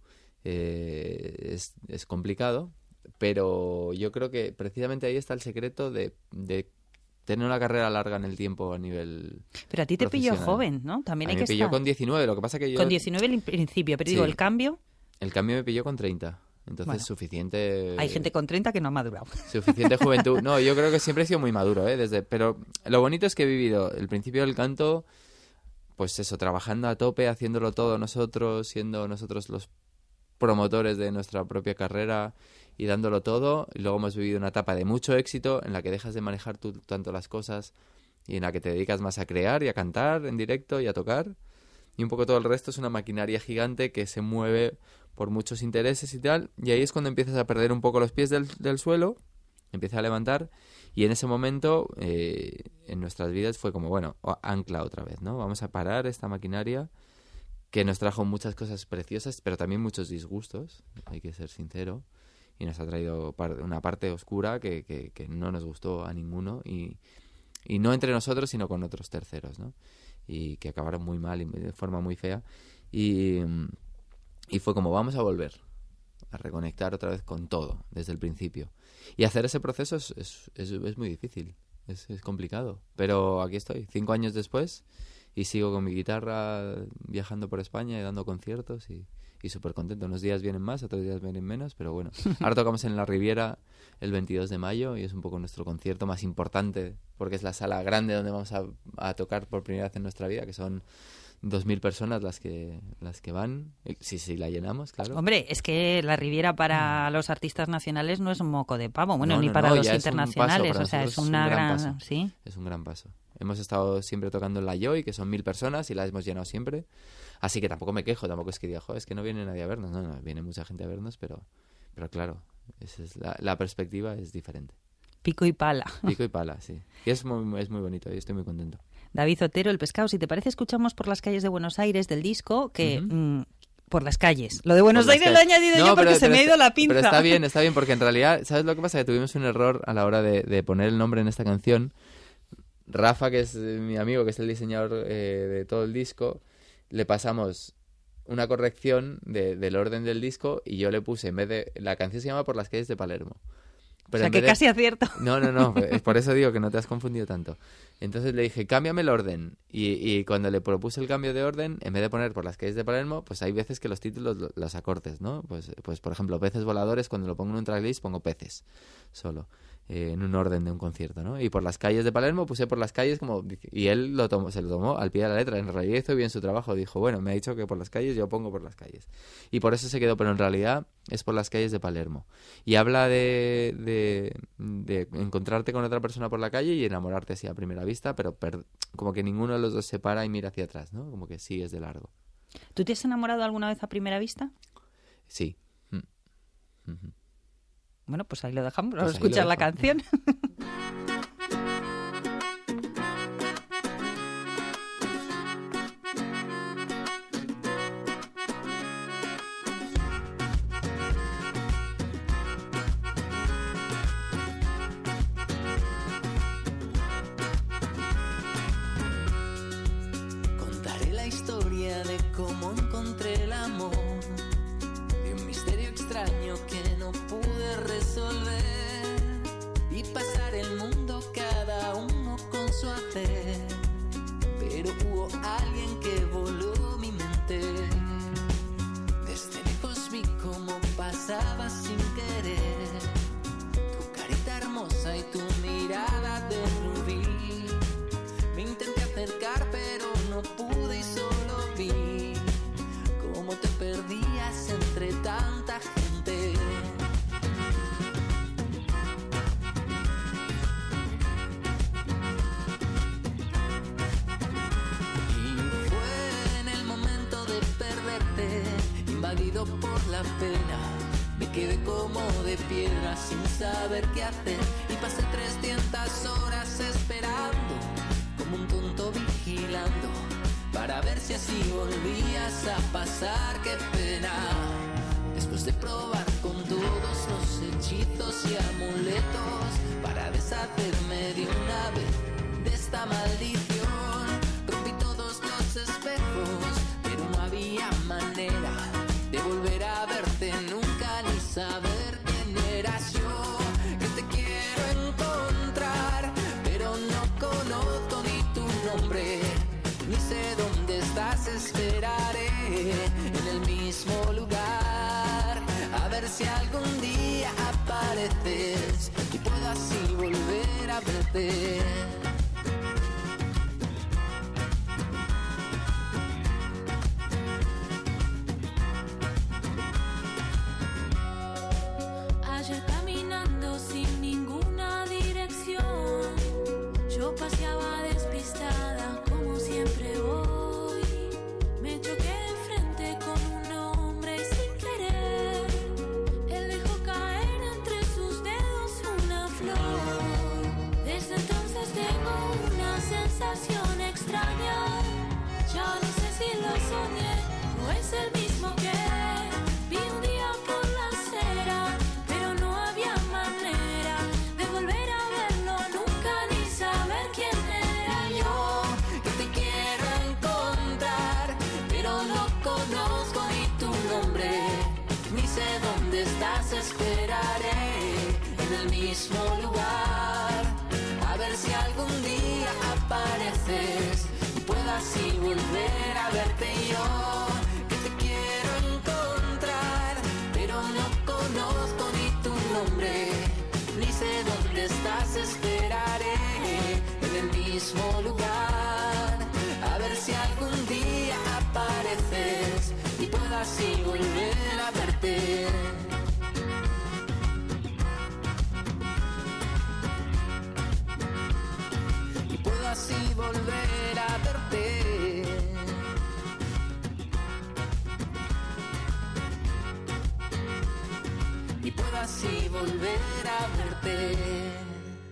eh, es, es complicado. Pero yo creo que precisamente ahí está el secreto de, de tener una carrera larga en el tiempo a nivel Pero a ti te pilló joven, ¿no? También a hay mí que me pilló estar... con diecinueve, lo que pasa que yo... Con diecinueve el principio, pero sí. digo, el cambio... El cambio me pilló con treinta. Entonces, bueno, suficiente... Hay gente con treinta que no ha madurado. Suficiente juventud. No, yo creo que siempre he sido muy maduro, ¿eh? Desde... Pero lo bonito es que he vivido el principio del canto, pues eso, trabajando a tope, haciéndolo todo nosotros, siendo nosotros los promotores de nuestra propia carrera y dándolo todo. Y luego hemos vivido una etapa de mucho éxito en la que dejas de manejar tú tanto las cosas y en la que te dedicas más a crear y a cantar en directo y a tocar. Y un poco todo el resto es una maquinaria gigante que se mueve por muchos intereses y tal, y ahí es cuando empiezas a perder un poco los pies del, del suelo, empiezas a levantar, y en ese momento eh, en nuestras vidas fue como, bueno, ancla otra vez, ¿no? Vamos a parar esta maquinaria que nos trajo muchas cosas preciosas, pero también muchos disgustos, hay que ser sincero, y nos ha traído par- una parte oscura que, que, que no nos gustó a ninguno, y, y no entre nosotros, sino con otros terceros, ¿no? Y que acabaron muy mal y de forma muy fea, y... Y fue como, vamos a volver a reconectar otra vez con todo, desde el principio. Y hacer ese proceso es, es, es, es muy difícil, es, es complicado. Pero aquí estoy, cinco años después, y sigo con mi guitarra viajando por España y dando conciertos y, y súper contento. Unos días vienen más, otros días vienen menos, pero bueno. Ahora tocamos en la Riviera el veintidós de mayo y es un poco nuestro concierto más importante, porque es la sala grande donde vamos a, a tocar por primera vez en nuestra vida, que son... dos mil personas las que las que van, sí, sí, la llenamos, claro. Hombre, es que la Riviera para mm. los artistas nacionales no es un moco de pavo, bueno, no, ni no, para no, los internacionales, o sea, es una un gran, gran... paso. ¿Sí? Es un gran paso. Hemos estado siempre tocando en la Joy, que son mil personas, y la hemos llenado siempre, así que tampoco me quejo, tampoco es que diga, joder, es que no viene nadie a vernos, no, no, viene mucha gente a vernos, pero, pero claro, esa es la, la perspectiva es diferente. Pico y pala. Pico y pala, sí. Y es muy, es muy bonito y estoy muy contento. David Otero, El pescado. Si te parece, escuchamos Por las calles de Buenos Aires del disco, que... Uh-huh. mmm, por las calles. Lo de Buenos Por Aires lo he añadido no, yo porque pero, se pero me ha ido la pinza. Pero está bien, está bien, porque en realidad, ¿sabes lo que pasa? Que tuvimos un error a la hora de, de poner el nombre en esta canción. Rafa, que es mi amigo, que es el diseñador eh, de todo el disco, le pasamos una corrección de, del orden del disco y yo le puse, en vez de... La canción se llama Por las calles de Palermo. Pero o sea, que de... casi acierto. No, no, no, por eso digo que no te has confundido tanto. Entonces le dije, cámbiame el orden. Y, y cuando le propuse el cambio de orden, en vez de poner Por las calles de Palermo, pues hay veces que los títulos los acortes, ¿no? Pues, pues por ejemplo, Peces voladores, cuando lo pongo en un tracklist, pongo peces solo. Eh, en un orden de un concierto, ¿no? Y Por las calles de Palermo puse Por las calles como... Y él lo tomó, se lo tomó al pie de la letra. En realidad hizo bien su trabajo. Dijo, bueno, me ha dicho que Por las calles, yo pongo Por las calles. Y por eso se quedó, pero en realidad es Por las calles de Palermo. Y habla de, de, de encontrarte con otra persona por la calle y enamorarte así a primera vista, pero per, como que ninguno de los dos se para y mira hacia atrás, ¿no? Como que sigues de largo. ¿Tú te has enamorado alguna vez a primera vista? Sí. Mm. Mm-hmm. Bueno, pues ahí lo dejamos. Pues Vamos a escuchar la canción. Contaré la historia de cómo encontré el amor, de un misterio extraño que no pude resolver, y pasar el mundo cada uno con su hacer. Pero hubo alguien que voló mi mente. Desde lejos vi cómo pasaba sin querer, tu carita hermosa y tu mirada de rubí. Me intenté acercar pero no pude y solo vi cómo te perdías entre tanta gente. Y fue en el momento de perderte, invadido por la pena, me quedé como de piedra sin saber qué hacer. Y pasé trescientas horas esperando, como un tonto vigilando, para ver si así volvías a pasar. Qué pena, después de probar con todos los hechizos y amuletos, para deshacerme de una vez de esta maldición. Rompí todos los espejos, pero no había manera de volver a verte nunca, ni saber quién eras yo. Que te quiero encontrar, pero no conozco ni tu nombre, ni sé dónde estás. Esperaré en el mismo lugar, a ver si algún día apareces y puedo así volver a verte. Ayer caminando sin ninguna dirección, yo paseaba despistada como siempre voy. Me choqué de frente con un hombre y sin querer él dejó caer entre sus dedos una flor. Desde entonces tengo una sensación extraña, ya no sé si lo soñé o es el mismo que vi un día por la acera, pero no había manera de volver a verlo nunca, ni saber quién era yo. Que te quiero encontrar, pero no conozco ni tu nombre, ni sé dónde estás. Esperaré en el mismo lugar, a ver si algún día apareces y puedo así volver a verte yo. Que te quiero encontrar, pero no conozco ni tu nombre, ni sé dónde estás. Esperaré en el mismo lugar, a ver si algún día apareces y puedo así volver a verte. Y puedo así volver a verte. Y puedo así volver a verte.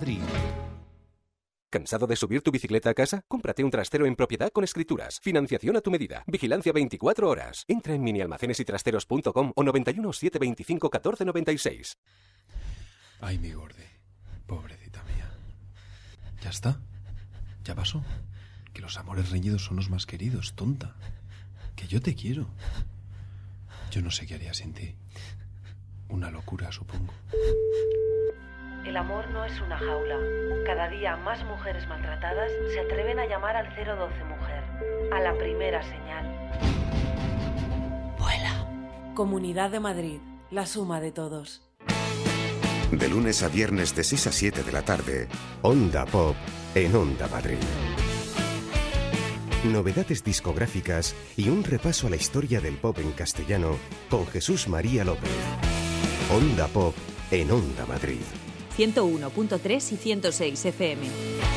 Madrid. ¿Cansado de subir tu bicicleta a casa? Cómprate un trastero en propiedad con escrituras. Financiación a tu medida. Vigilancia veinticuatro horas. Entra en minialmacenes y trasteros punto com o noventa y uno, setecientos veinticinco, catorce noventa y seis. Ay, mi gordi. Pobrecita mía. ¿Ya está? ¿Ya pasó? Que los amores reñidos son los más queridos, tonta. Que yo te quiero. Yo no sé qué haría sin ti. Una locura, supongo. El amor no es una jaula. Cada día más mujeres maltratadas se atreven a llamar al cero doce Mujer. A la primera señal. Vuela. Comunidad de Madrid. La suma de todos. De lunes a viernes de seis a siete de la tarde, Onda Pop en Onda Madrid. Novedades discográficas y un repaso a la historia del pop en castellano con Jesús María López. Onda Pop en Onda Madrid. ciento uno punto tres y ciento seis F M.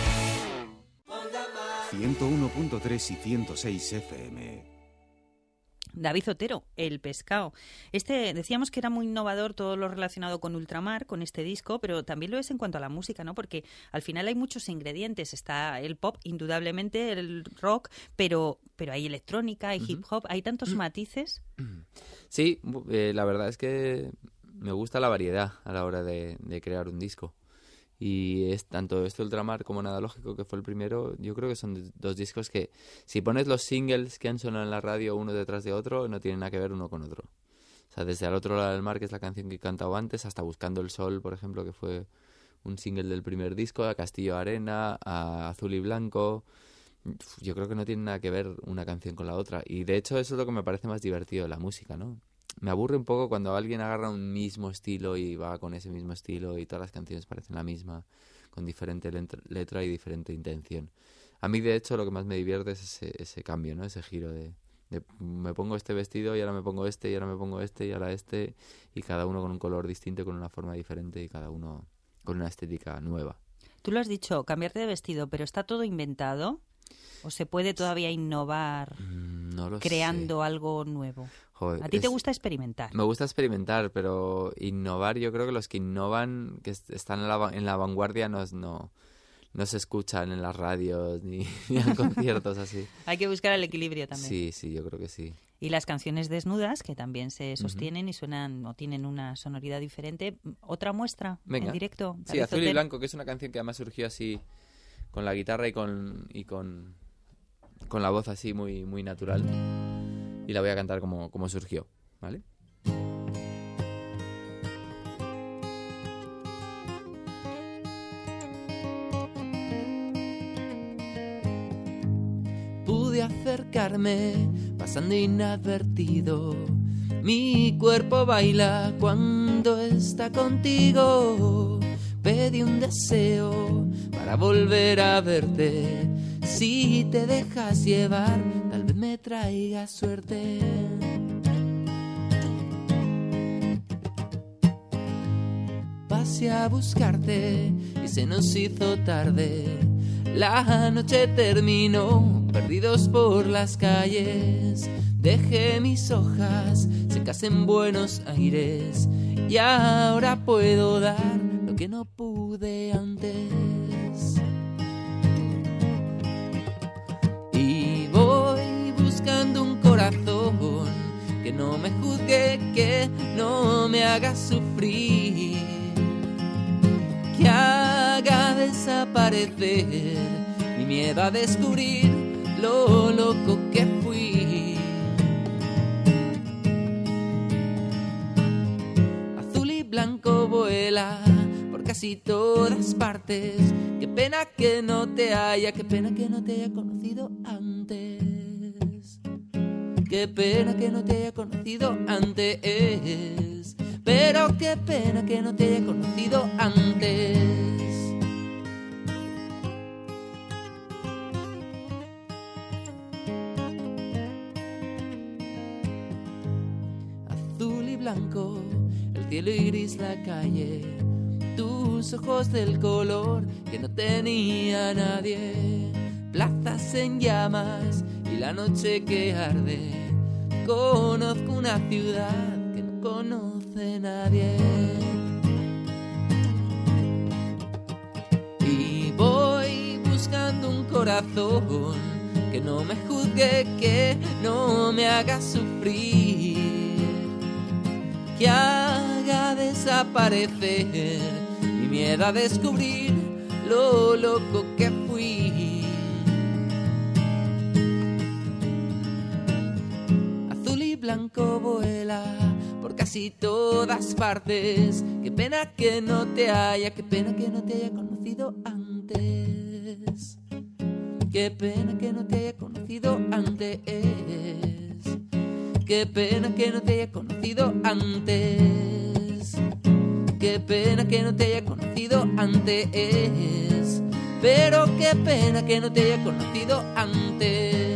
ciento uno punto tres y ciento seis F M. David Otero, El Pescado. Este, decíamos que era muy innovador todo lo relacionado con ultramar, con este disco, pero también lo es en cuanto a la música, ¿no? Porque al final hay muchos ingredientes. Está el pop, indudablemente, el rock, pero, pero hay electrónica, hay uh-huh. hip hop, hay tantos uh-huh. matices. Sí, eh, la verdad es que me gusta la variedad a la hora de, de crear un disco. Y es tanto este Ultramar como Nada Lógico, que fue el primero, yo creo que son dos discos que, si pones los singles que han sonado en la radio uno detrás de otro, no tienen nada que ver uno con otro. O sea, desde Al otro lado del mar, que es la canción que he cantado antes, hasta Buscando el Sol, por ejemplo, que fue un single del primer disco, a Castillo Arena, a Azul y Blanco. Yo creo que no tiene nada que ver una canción con la otra. Y de hecho eso es lo que me parece más divertido de la música, ¿no? Me aburre un poco cuando alguien agarra un mismo estilo y va con ese mismo estilo y todas las canciones parecen la misma, con diferente letra y diferente intención. A mí, de hecho, lo que más me divierte es ese, ese cambio, ¿no? Ese giro de, de me pongo este vestido y ahora me pongo este y ahora me pongo este y ahora este, y cada uno con un color distinto, con una forma diferente y cada uno con una estética nueva. Tú lo has dicho, cambiarte de vestido, pero ¿está todo inventado? ¿O se puede todavía innovar mm, no lo creando sé. algo nuevo? Joder, ¿A ti es, te gusta experimentar? Me gusta experimentar, pero innovar, yo creo que los que innovan, que están en la, en la vanguardia, no, no, no se escuchan en las radios ni, ni en conciertos así. Hay que buscar el equilibrio también. Sí, sí, yo creo que sí. Y las canciones desnudas, que también se sostienen uh-huh. y suenan o tienen una sonoridad diferente. ¿Otra muestra Venga. en directo? Sí, Azul Hotel. Y Blanco, que es una canción que además surgió así, con la guitarra y con... Y con con la voz así muy muy natural, y la voy a cantar como, como surgió, ¿vale? Pude acercarme pasando inadvertido, mi cuerpo baila cuando está contigo. Pedí un deseo para volver a verte. Si te dejas llevar, tal vez me traiga suerte. Pasé a buscarte y se nos hizo tarde. La noche terminó, perdidos por las calles. Dejé mis hojas secas en Buenos Aires y ahora puedo dar lo que no pude antes. Y voy buscando un corazón que no me juzgue, que no me haga sufrir, que haga desaparecer mi miedo a descubrir lo loco que fui. Azul y blanco vuela por casi todas partes. Qué pena que no te haya, qué pena que no te haya conocido antes. Qué pena que no te haya conocido antes. Pero qué pena que no te haya conocido antes. Azul y blanco, el cielo y gris la calle. Tus ojos del color que no tenía nadie. Plazas en llamas y la noche que arde. Conozco una ciudad que no conoce nadie. corazón, que no me juzgue, que no me haga sufrir, que haga desaparecer mi miedo a descubrir lo loco que fui. Azul y blanco vuela por casi todas partes. Qué pena que no te haya, qué pena que no te haya conocido antes. Qué pena que no te haya conocido antes. Qué pena que no te haya conocido antes. Qué pena que no te haya conocido antes. Pero qué pena que no te haya conocido antes.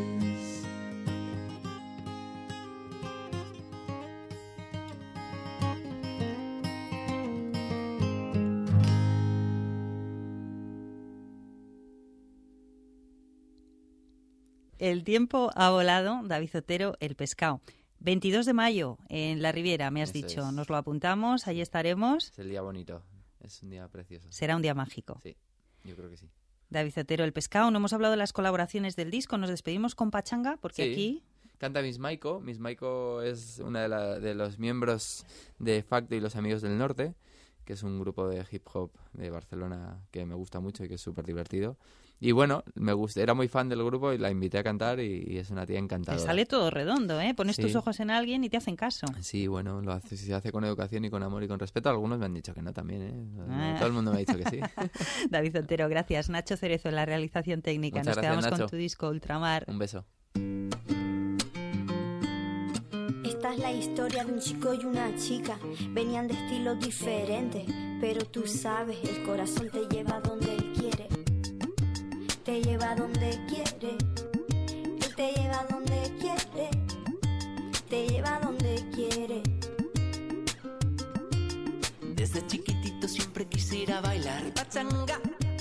El tiempo ha volado, David Otero, El Pescado. veintidós de mayo en La Riviera, me has Eso dicho. es. Nos lo apuntamos, ahí estaremos. Es el día bonito, es un día precioso. Será un día mágico. Sí, yo creo que sí. David Otero, El Pescado. No hemos hablado de las colaboraciones del disco. Nos despedimos con Pachanga, porque Sí. aquí... Canta Miss Maiko. Miss Maiko es una de, la- de los miembros de Facto y los Amigos del Norte, que es un grupo de hip hop de Barcelona que me gusta mucho y que es súper divertido. Y bueno, me gusta, era muy fan del grupo y la invité a cantar y, y es una tía Te encantadora. sale todo redondo, ¿eh? Pones Sí. tus ojos en alguien y te hacen caso. Sí, bueno, lo hace, si se hace con educación y con amor y con respeto. Algunos me han dicho que no también, ¿eh? Ah. Todo el mundo me ha dicho que sí. David Otero, gracias. Nacho Cerezo en la realización técnica. Muchas Nos gracias, quedamos Nacho. con tu disco Ultramar. Un beso. Esta es la historia de un chico y una chica. Venían de estilos diferentes, pero tú sabes, el corazón te lleva donde él quiere. Te lleva donde quiere. Él te lleva donde quiere. Te lleva donde quiere. Desde chiquitito siempre quisiera bailar pachanga,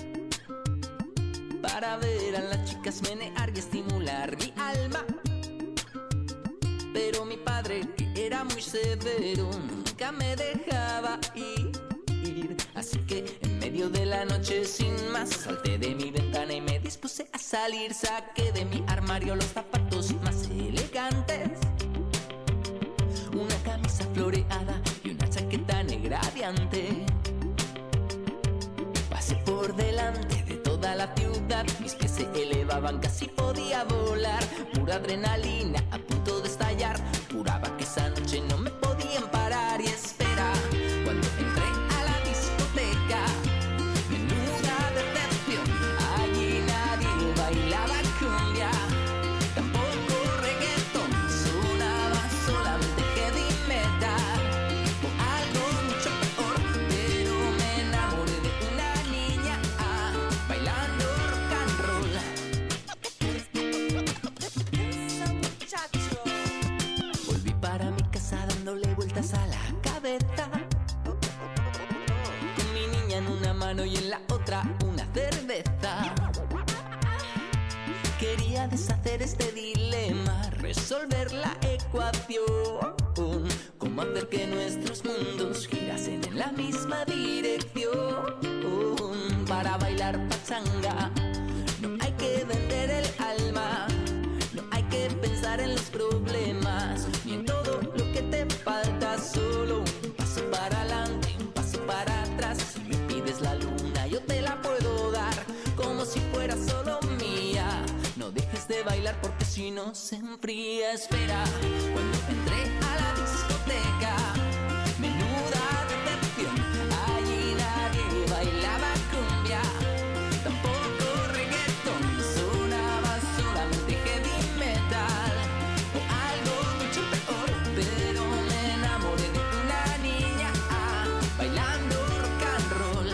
para ver a las chicas menear y estimular mi alma. Pero mi padre, que era muy severo, nunca me dejaba ir. Así que en medio de la noche sin más salté de mi ventana y me dispuse a salir. Saqué de mi armario los zapatos más elegantes, una camisa floreada y una chaqueta negra radiante. Pasé por delante de toda la ciudad, mis pies se elevaban, casi podía volar. Pura adrenalina a punto de estallar, juraba que esa noche no me podían parar. Y espera, cuando entré a la discoteca, menuda decepción, allí nadie bailaba cumbia, tampoco reggaetón, sonaba solamente heavy metal o algo mucho peor. Pero me enamoré de una niña ah, bailando rock and roll. Volví para mi casa dándole vueltas a la cabeza, con mi niña en una mano y en la otra una cerveza. Quería deshacer este dilema, resolver la ecuación, cómo hacer que nuestros mundos girasen en la misma dirección. Para bailar pachanga no hay que vender el alma, no hay que pensar en los problemas ni en todo lo que te falta. Solo un paso para adelante, un paso para atrás. Si me pides la luna yo te la puedo dar, como si fuera solo mía. No dejes de bailar porque si no se enfría. Espera, cuando entré a la discoteca, menuda decepción, allí nadie bailaba cumbia, tampoco reggaetón, sonaba solamente heavy metal o algo mucho peor. Pero me enamoré de una niña ah, bailando rock and roll.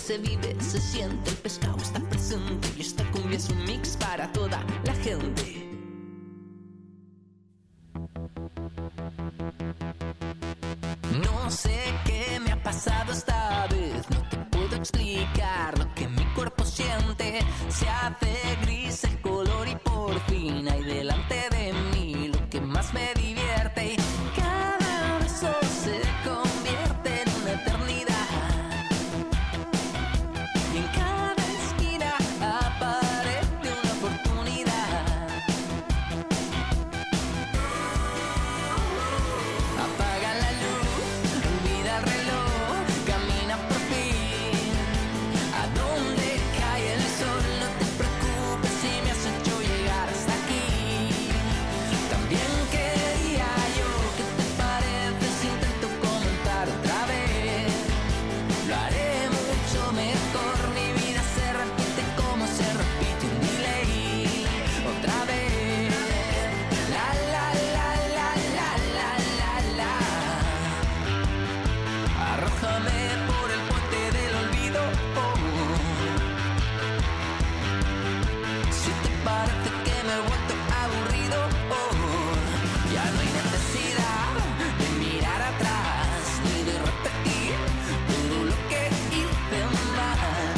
se vive, se siente, el pescado está presente y esta cumbia es un mix para toda la gente. No sé qué me ha pasado esta vez, no te puedo explicar lo que mi cuerpo siente. Se hace gris el color y por fin hay delante de mí lo que más me divierte. Y cada beso se convierte en una eternidad y en cada esquina aparece una oportunidad. Apaga la luz, olvida el reloj, camina por fin a donde cae el sol. No te preocupes si me has hecho llegar hasta aquí. También quería yo, ¿qué te parece si intento comentar otra vez? Lo haré mucho mejor, mi vida se repite como se repite un delay. Otra vez, la la la la la la la la. Arrójame por el puente del olvido. Oh. Si te parece que me he vuelto aburrido, oh, ya no hay necesidad de mirar atrás ni de repetir todo lo que hice mal.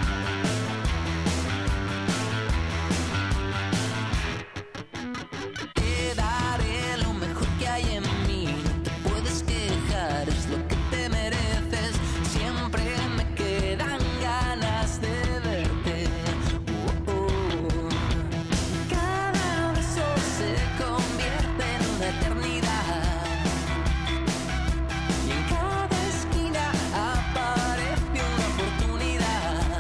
Te daré lo mejor que hay en mí, no te puedes quejar, es lo que te mereces. Siempre me quedan ganas de verte. Oh, oh. Cada beso se convierte en una eternidad y en cada esquina aparece una oportunidad.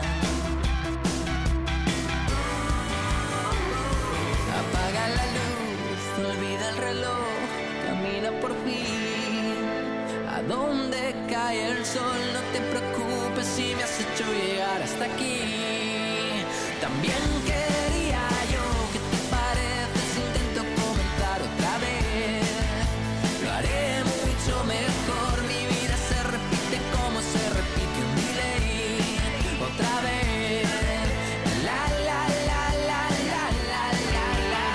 Apaga la luz, olvida el reloj, camina por fin a donde cae el sol. No te preocupes si me has hecho llegar hasta aquí. También quería yo, ¿qué te parece si intento comentar otra vez? Lo haré mucho mejor, mi vida se repite como se repite un delay. Otra vez, la la la la la la la la.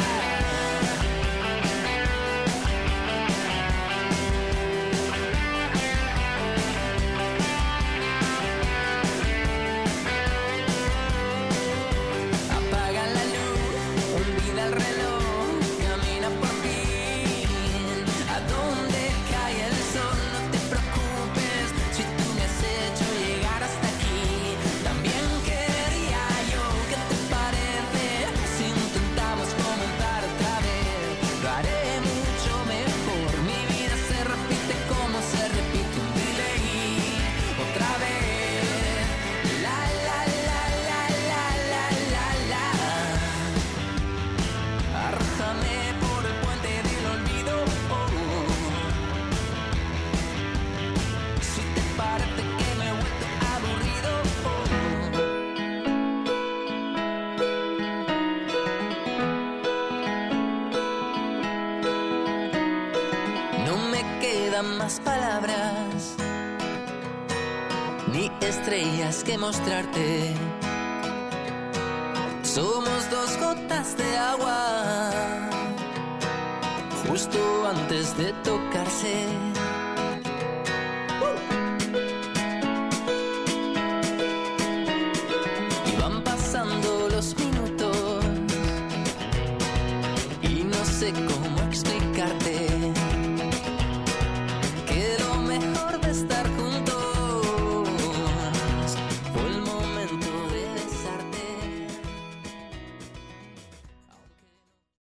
Apaga la luz, olvida el reloj, camina por fin a donde cae el sol. No te preocupes si tú me has hecho llegar hasta aquí. También quería yo, ¿qué te parece si intentamos comenzar otra vez? Lo haré mucho mejor, mi vida se repite como se repite un delay. Otra vez, la la la la la la la la. Arrójame por el puente del olvido. Oh. Si te parece que me he vuelto aburrido. Oh. No me quedan más palabras ni estrellas que mostrarte. Somos dos gotas de agua justo antes de tocarse. Y van pasando los minutos y no sé cómo